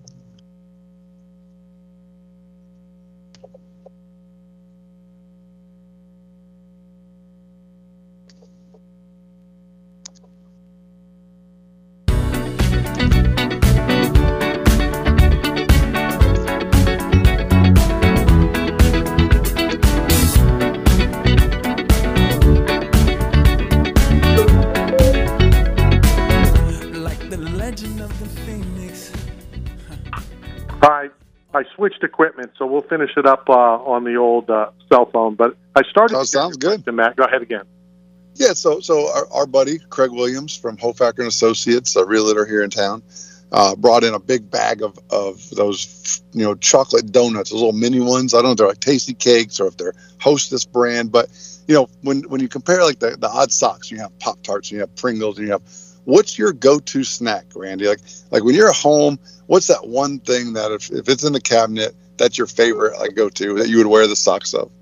I I switched equipment, so we'll finish it up uh, on the old uh, cell phone. But I started. Oh, sounds good. Matt, go ahead again. Yeah, so so our, our buddy Craig Williams from Hofacker and Associates, a realtor here in town, uh, brought in a big bag of, of those, you know, chocolate donuts, those little mini ones. I don't know if they're like Tasty Cakes or if they're Hostess brand, but you know, when when you compare like the, the odd socks, you have Pop-Tarts, and you have Pringles, and you have. What's your go-to snack, Randy? Like, like when you're at home, what's that one thing that if, if it's in the cabinet, that's your favorite, like go-to that you would wear the socks of?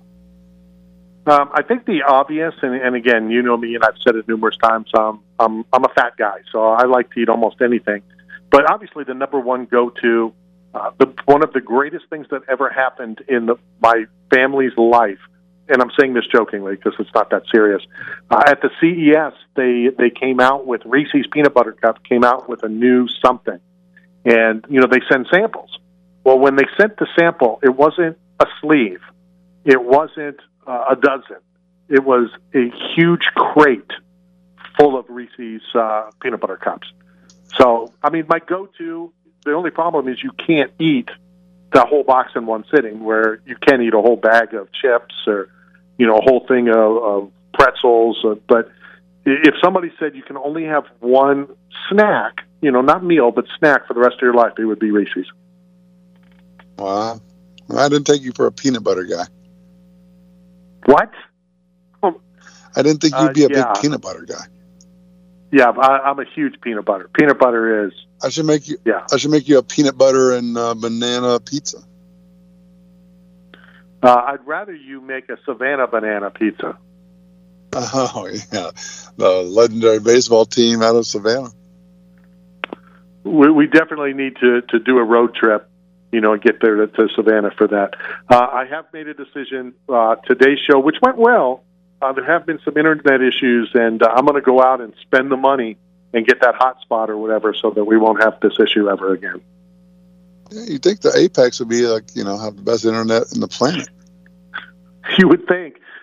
Um, I think the obvious, and, and again, you know me, and I've said it numerous times. Um, I'm I'm a fat guy, so I like to eat almost anything. But obviously, the number one go-to, uh, the one of the greatest things that ever happened in the, my family's life. And I'm saying this jokingly because it's not that serious. Uh, at the C E S, they they came out with Reese's Peanut Butter Cup, came out with a new something. And, you know, they send samples. Well, when they sent the sample, it wasn't a sleeve. It wasn't uh, a dozen. It was a huge crate full of Reese's uh, Peanut Butter Cups. So, I mean, my go-to, the only problem is you can't eat the whole box in one sitting, where you can eat a whole bag of chips or, you know, a whole thing of, of pretzels. Uh, but if somebody said you can only have one snack, you know, not meal, but snack for the rest of your life, it would be Reese's. Wow. I didn't take you for a peanut butter guy. What? I didn't think you'd be a uh, yeah. big peanut butter guy. Yeah, I, I'm a huge peanut butter. Peanut butter is. I should make you. Yeah. I should make you a peanut butter and uh, banana pizza. Uh, I'd rather you make a Savannah banana pizza. Oh yeah, the legendary baseball team out of Savannah. We, we definitely need to, to do a road trip, you know, and get there to, to Savannah for that. Uh, I have made a decision uh, today's show, which went well. Uh, there have been some internet issues, and uh, I'm going to go out and spend the money and get that hotspot or whatever, so that we won't have this issue ever again. Yeah, you think the Apex would be like, you know, have the best internet in the planet? You would think.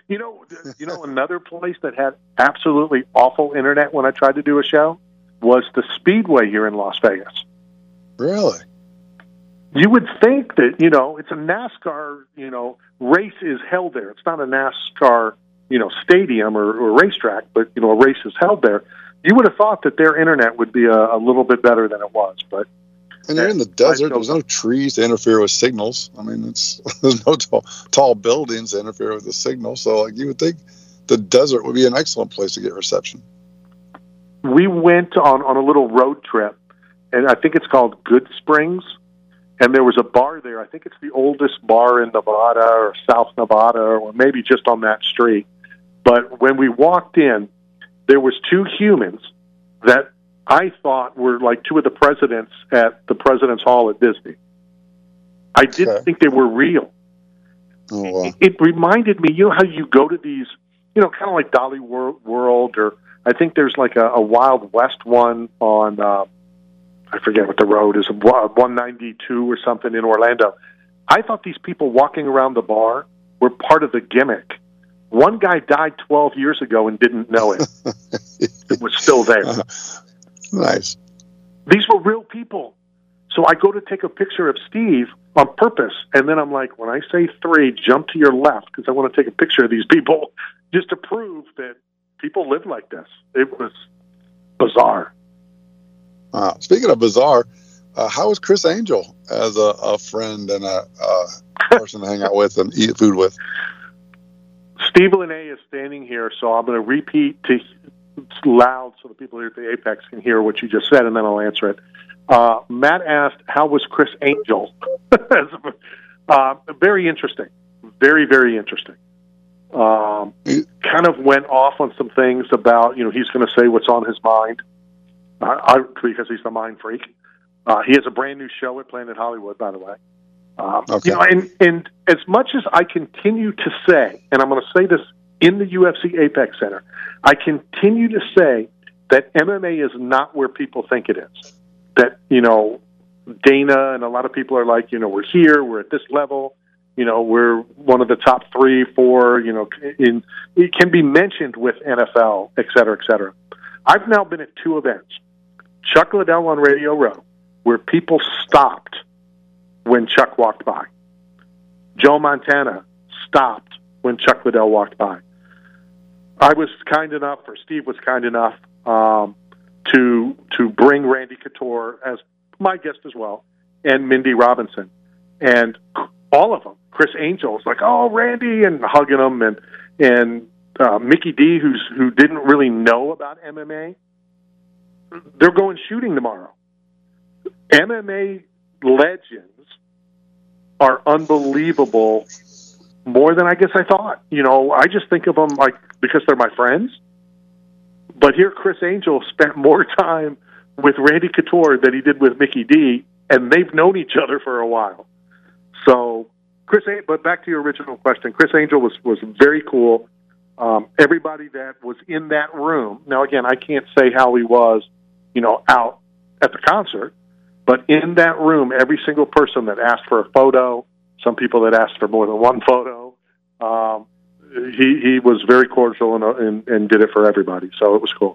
You know, you know, another place that had absolutely awful internet when I tried to do a show was the Speedway here in Las Vegas. Really? You would think that, you know, it's a NASCAR, you know, race is held there. It's not a NASCAR, you know, stadium or, or racetrack, but, you know, a race is held there. You would have thought that their internet would be a, a little bit better than it was, but. And you're in the desert. There's no trees to interfere with signals. I mean, it's there's no tall, tall buildings to interfere with the signal. So, like, you would think the desert would be an excellent place to get reception. We went on, on a little road trip, and I think it's called Good Springs. And there was a bar there. I think it's the oldest bar in Nevada or South Nevada, or maybe just on that street. But when we walked in, there was two humans that I thought were like two of the presidents at the President's Hall at Disney. I didn't Okay. think they were real. Oh, wow. It reminded me, you know how you go to these, you know, kind of like Dolly Wor- World, or I think there's like a, a Wild West one on, uh, I forget what the road is, one ninety-two or something in Orlando. I thought these people walking around the bar were part of the gimmick. One guy died twelve years ago and didn't know it. It was still there. Nice. These were real people. So I go to take a picture of Steve on purpose, and then I'm like, when I say three, jump to your left, because I want to take a picture of these people just to prove that people live like this. It was bizarre. Wow. Speaking of bizarre, uh, how was Chris Angel as a, a friend and a, a person to hang out with and eat food with? Steve Linné is standing here, so I'm going to repeat to loud so the people here at the Apex can hear what you just said, and then I'll answer it. Uh, Matt asked, how was Chris Angel? uh, very interesting. Very, very interesting. Um, kind of went off on some things about, you know, he's going to say what's on his mind. Uh, I, because he's the mind freak. Uh, he has a brand new show at Planet Hollywood, by the way. Um, Okay. You know, and, and as much as I continue to say, and I'm going to say this in the U F C Apex Center, I continue to say that M M A is not where people think it is. That, you know, Dana and a lot of people are like, you know, we're here, we're at this level, you know, we're one of the top three, four, you know, in, it can be mentioned with N F L, et cetera, et cetera. I've now been at two events. Chuck Liddell on Radio Row, where people stopped when Chuck walked by. Joe Montana stopped when Chuck Liddell walked by. I was kind enough, or Steve was kind enough, um, to to bring Randy Couture as my guest as well, and Mindy Robinson. And all of them, Chris Angel was like, oh, Randy, and hugging him, and, and uh, Mickey D, who's who didn't really know about M M A, they're going shooting tomorrow. M M A legends are unbelievable, more than I guess I thought. You know, I just think of them like because they're my friends. But here, Chris Angel spent more time with Randy Couture than he did with Mickey D, and they've known each other for a while. So, Chris, but back to your original question, Chris Angel was was very cool. Um, everybody that was in that room. Now, again, I can't say how he was, you know, out at the concert, but in that room, every single person that asked for a photo, some people that asked for more than one photo, um, he he was very cordial and, and and did it for everybody. So it was cool.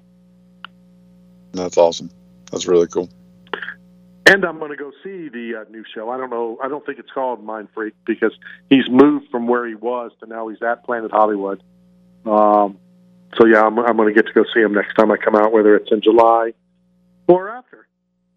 That's awesome. That's really cool. And I'm going to go see the uh, new show. I don't know. I don't think it's called Mind Freak because he's moved from where he was to now he's at Planet Hollywood. Um, so yeah, I'm, I'm going to get to go see him next time I come out, whether it's in July or after.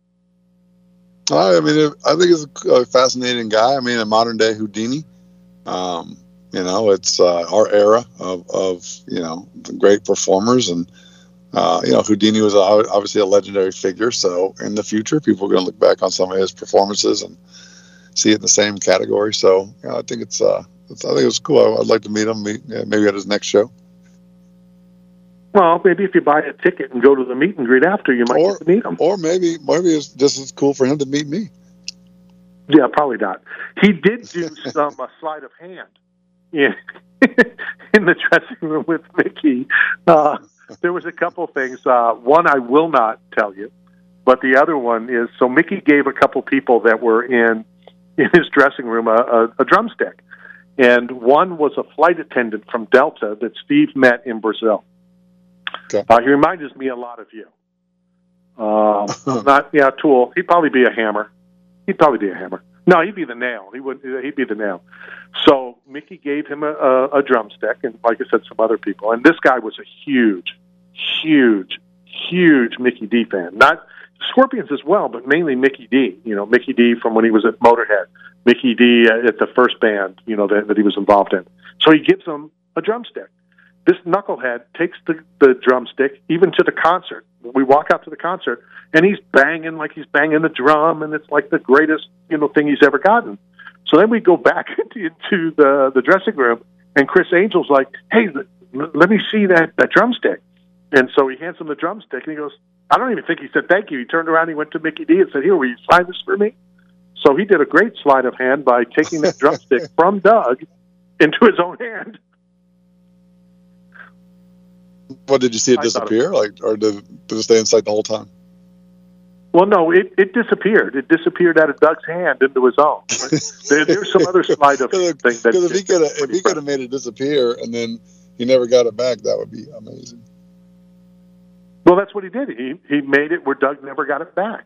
I mean, it, I think he's a fascinating guy. I mean, a modern day Houdini. Um, you know, it's uh, our era of, of you know great performers, and uh, you know Houdini was obviously a legendary figure. So in the future, people are going to look back on some of his performances and see it in the same category. So you know, I think it's, uh, it's I think it was cool. I'd like to meet him, meet, yeah, maybe at his next show. Well, maybe if you buy a ticket and go to the meet and greet after, you might or, get to meet him. Or maybe maybe it's just as cool for him to meet me. Yeah, probably not. He did do some uh, sleight of hand in, in the dressing room with Mickey. Uh, there was a couple things. Uh, one I will not tell you, but the other one is, so Mickey gave a couple people that were in in his dressing room a, a, a drumstick. and one was a flight attendant from Delta that Steve met in Brazil. Okay. Uh, he reminds me a lot of you. Um, not yeah, Tool. He'd probably be a hammer. He'd probably be a hammer. No, he'd be the nail. He would. He'd be the nail. So Mickey gave him a, a, a drumstick, and like I said, some other people. And this guy was a huge, huge, huge Mickey D fan. Not Scorpions as well, but mainly Mickey D. You know, Mickey D from when he was at Motorhead. Mickey D at the first band, you know, that, that he was involved in. So he gives him a drumstick. This knucklehead takes the, the drumstick even to the concert. We walk out to the concert, and he's banging like he's banging the drum, and it's like the greatest, you know, thing he's ever gotten. So then we go back into, into the, the dressing room, and Chris Angel's like, hey, l- let me see that, that drumstick. And so he hands him the drumstick, and he goes, I don't even think he said thank you. He turned around, he went to Mickey D and said, here, will you sign this for me? So he did a great sleight of hand by taking that drumstick from Doug into his own hand. What, did you see it I disappear? it- Like, or did, did it stay inside the whole time? Well, no, it, it disappeared. It disappeared out of Doug's hand into his own. there, there's some other sleight of hand thing that Because if he could have, if he could have made it disappear and then he never got it back, that would be amazing. Well, that's what he did. He he made it where Doug never got it back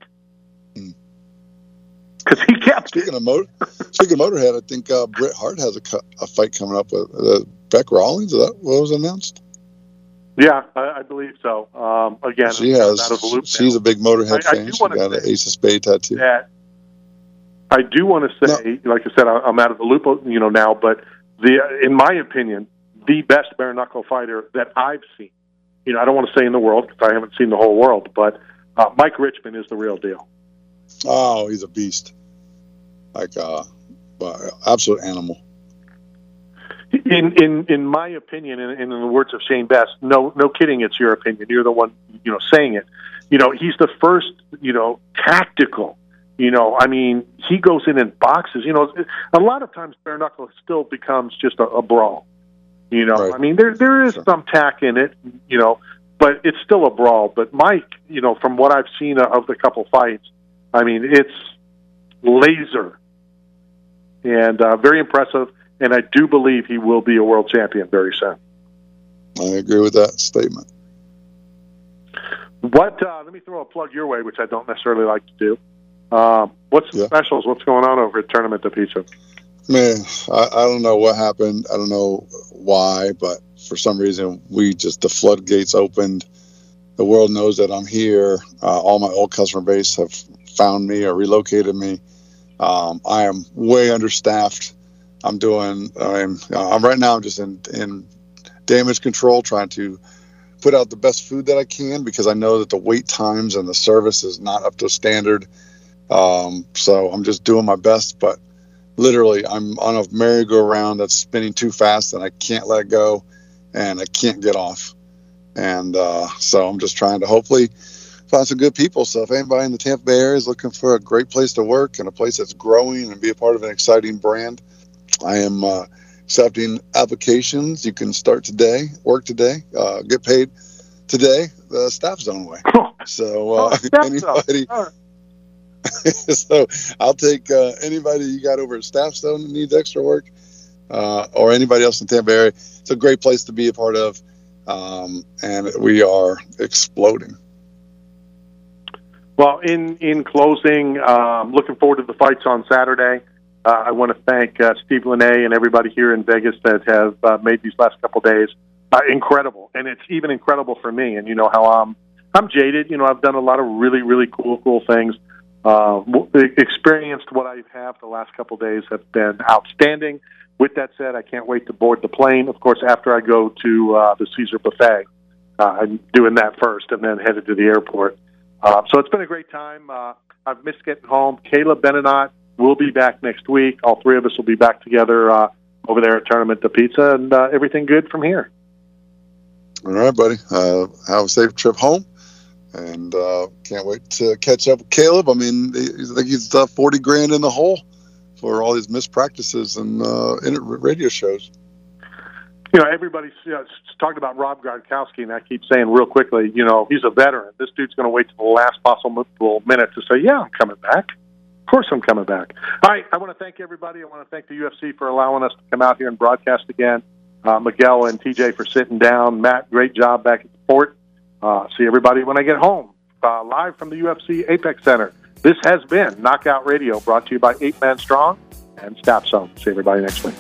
because he kept speaking it. Of motor, speaking of Motorhead, I think uh, Bret Hart has a, cu- a fight coming up with uh, Beck Rawlings. Is that what was announced? Yeah, I, I believe so. Um, again, She I'm has. out of the loop She's now. a big Motorhead I- I fan. do She wanna got an say Ace of Spades tattoo. That I do want to say, like I said, I, I'm out of the loop, you know, now. But the, in my opinion, the best bare knuckle fighter that I've seen. You know, I don't want to say in the world because I haven't seen the whole world, but uh, Mike Richmond is the real deal. Oh, he's a beast. Like, uh, uh, absolute animal. In in in my opinion, and in, in the words of Shane Best, no no kidding, it's your opinion. You're the one, you know, saying it. You know, he's the first, you know, tactical. You know, I mean, he goes in and boxes. You know, a lot of times bare knuckle still becomes just a, a brawl. You know, Right. I mean, there there is some tack in it. You know, but it's still a brawl. But Mike, you know, from what I've seen of the couple fights, I mean, it's laser and uh, very impressive. And I do believe he will be a world champion very soon. I agree with that statement. What? Uh, let me throw a plug your way, which I don't necessarily like to do. Um, what's the specials? What's going on over at Tournament of Pizza? Man, I, I don't know what happened. I don't know why, but for some reason, we just, the floodgates opened. The world knows that I'm here. Uh, all my old customer base have found me or relocated me. Um, I am way understaffed. I'm doing, I'm, I'm right now, I'm just in, in damage control, trying to put out the best food that I can because I know that the wait times and the service is not up to standard. Um, so I'm just doing my best, but literally I'm on a merry-go-round that's spinning too fast and I can't let go and I can't get off. And uh, so I'm just trying to hopefully find some good people. So if anybody in the Tampa Bay area is looking for a great place to work and a place that's growing and be a part of an exciting brand, I am uh, accepting applications. You can start today, work today, uh, get paid today, the Staff Zone way. So uh, anybody, so I'll take uh, anybody you got over at Staff Zone that needs extra work, uh, or anybody else in the Tampa area. It's a great place to be a part of, um, and we are exploding. Well, in in closing, um, looking forward to the fights on Saturday. Uh, I want to thank uh, Steve Linné and everybody here in Vegas that have uh, made these last couple of days uh, incredible, and it's even incredible for me. And you know how I'm I'm jaded. You know, I've done a lot of really really cool cool things. Uh, w- experienced what I have the last couple of days have been outstanding. With that said, I can't wait to board the plane. Of course, after I go to uh, the Caesar Buffet, uh, I'm doing that first, and then headed to the airport. Uh, so it's been a great time. Uh, I've missed getting home. Caleb Benenot will be back next week. All three of us will be back together uh, over there at Tournament to Pizza, and uh, everything good from here. All right, buddy. Uh, have a safe trip home, and uh, can't wait to catch up with Caleb. I mean, I think he's uh, forty grand in the hole for all these missed practices and uh, inter- radio shows. You know, everybody's you know, talking about Rob Gronkowski, and I keep saying real quickly, you know, he's a veteran. This dude's going to wait to the last possible minute to say, yeah, I'm coming back. Of course I'm coming back. All right, I want to thank everybody. I want to thank the U F C for allowing us to come out here and broadcast again. Uh, Miguel and T J for sitting down. Matt, great job back at the port. Uh, see everybody when I get home. Uh, live from the U F C Apex Center. This has been Knockout Radio, brought to you by Eight Man Strong and Staff Zone. See everybody next week.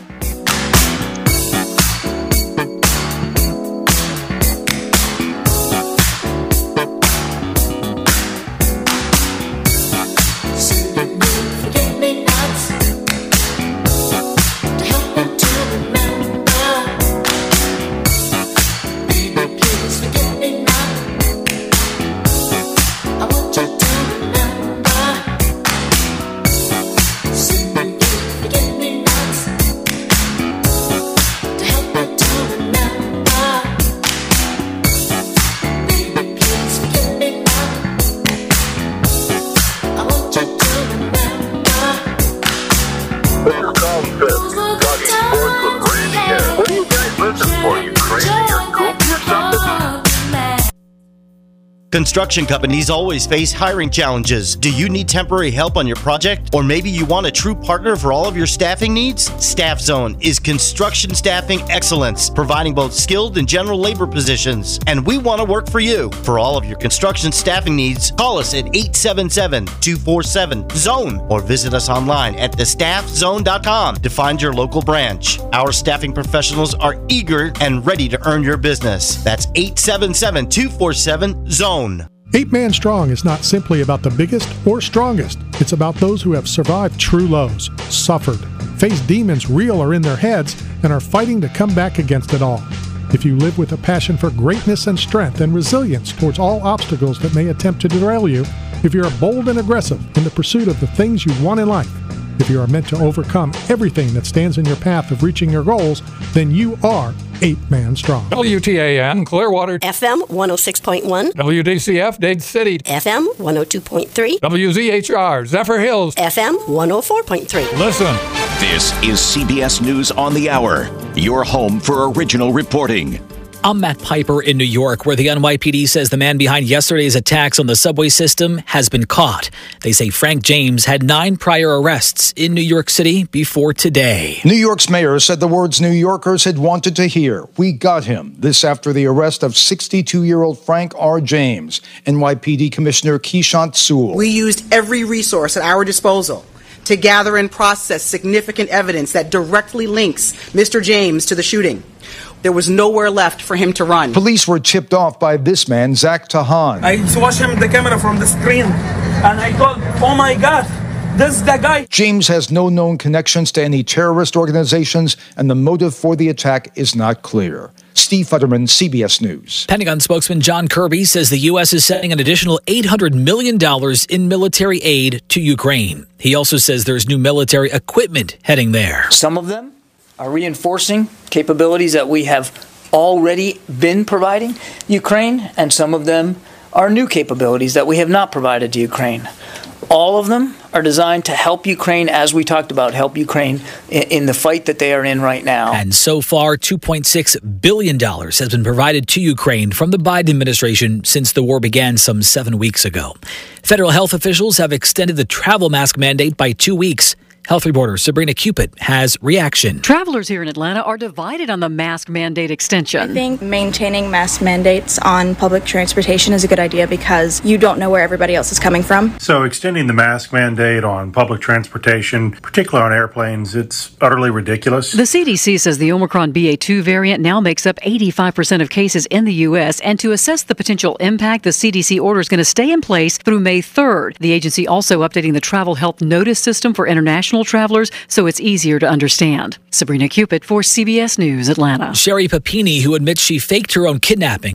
Construction companies always face hiring challenges. Do you need temporary help on your project? Or maybe you want a true partner for all of your staffing needs? Staff Zone is construction staffing excellence, providing both skilled and general labor positions. And we want to work for you. For all of your construction staffing needs, call us at eight seven seven, two four seven, zone or visit us online at the staff zone dot com to find your local branch. Our staffing professionals are eager and ready to earn your business. That's eight seven seven, two four seven, zone. Eight Man Strong is not simply about the biggest or strongest. It's about those who have survived true lows, suffered, faced demons real or in their heads, and are fighting to come back against it all. If you live with a passion for greatness and strength and resilience towards all obstacles that may attempt to derail you, if you're bold and aggressive in the pursuit of the things you want in life, if you are meant to overcome everything that stands in your path of reaching your goals, then you are Eight Man Strong. W T A N, Clearwater. F M one oh six point one. W D C F, Dade City. F M one oh two point three. W Z H R, Zephyr Hills. F M one oh four point three. Listen. This is C B S News on the Hour, your home for original reporting. I'm Matt Piper in New York, where the N Y P D says the man behind yesterday's attacks on the subway system has been caught. They say Frank James had nine prior arrests in New York City before today. New York's mayor said the words New Yorkers had wanted to hear. We got him. This after the arrest of sixty-two-year-old Frank R. James. N Y P D Commissioner Keeshant Sewell. We used every resource at our disposal to gather and process significant evidence that directly links Mister James to the shooting. There was nowhere left for him to run. Police were tipped off by this man, Zach Tahan. I watched him the camera from the screen, and I thought, oh my God, this is the guy. James has no known connections to any terrorist organizations, and the motive for the attack is not clear. Steve Futterman, C B S News. Pentagon spokesman John Kirby says the U S is sending an additional eight hundred million dollars in military aid to Ukraine. He also says there's new military equipment heading there. Some of them are reinforcing capabilities that we have already been providing Ukraine, and some of them are new capabilities that we have not provided to Ukraine. All of them are designed to help Ukraine, as we talked about, help Ukraine in, in the fight that they are in right now. And so far, two point six billion dollars has been provided to Ukraine from the Biden administration since the war began some seven weeks ago. Federal health officials have extended the travel mask mandate by two weeks. Health reporter Sabrina Cupid has reaction. Travelers here in Atlanta are divided on the mask mandate extension. I think maintaining mask mandates on public transportation is a good idea because you don't know where everybody else is coming from. So extending the mask mandate on public transportation, particularly on airplanes, it's utterly ridiculous. The C D C says the Omicron B A two variant now makes up eighty-five percent of cases in the U S, and to assess the potential impact, the C D C order is going to stay in place through May third. The agency also updating the travel health notice system for international travelers so it's easier to understand. Sabrina Cupid for C B S News, Atlanta. Sherry Papini, who admits she faked her own kidnapping,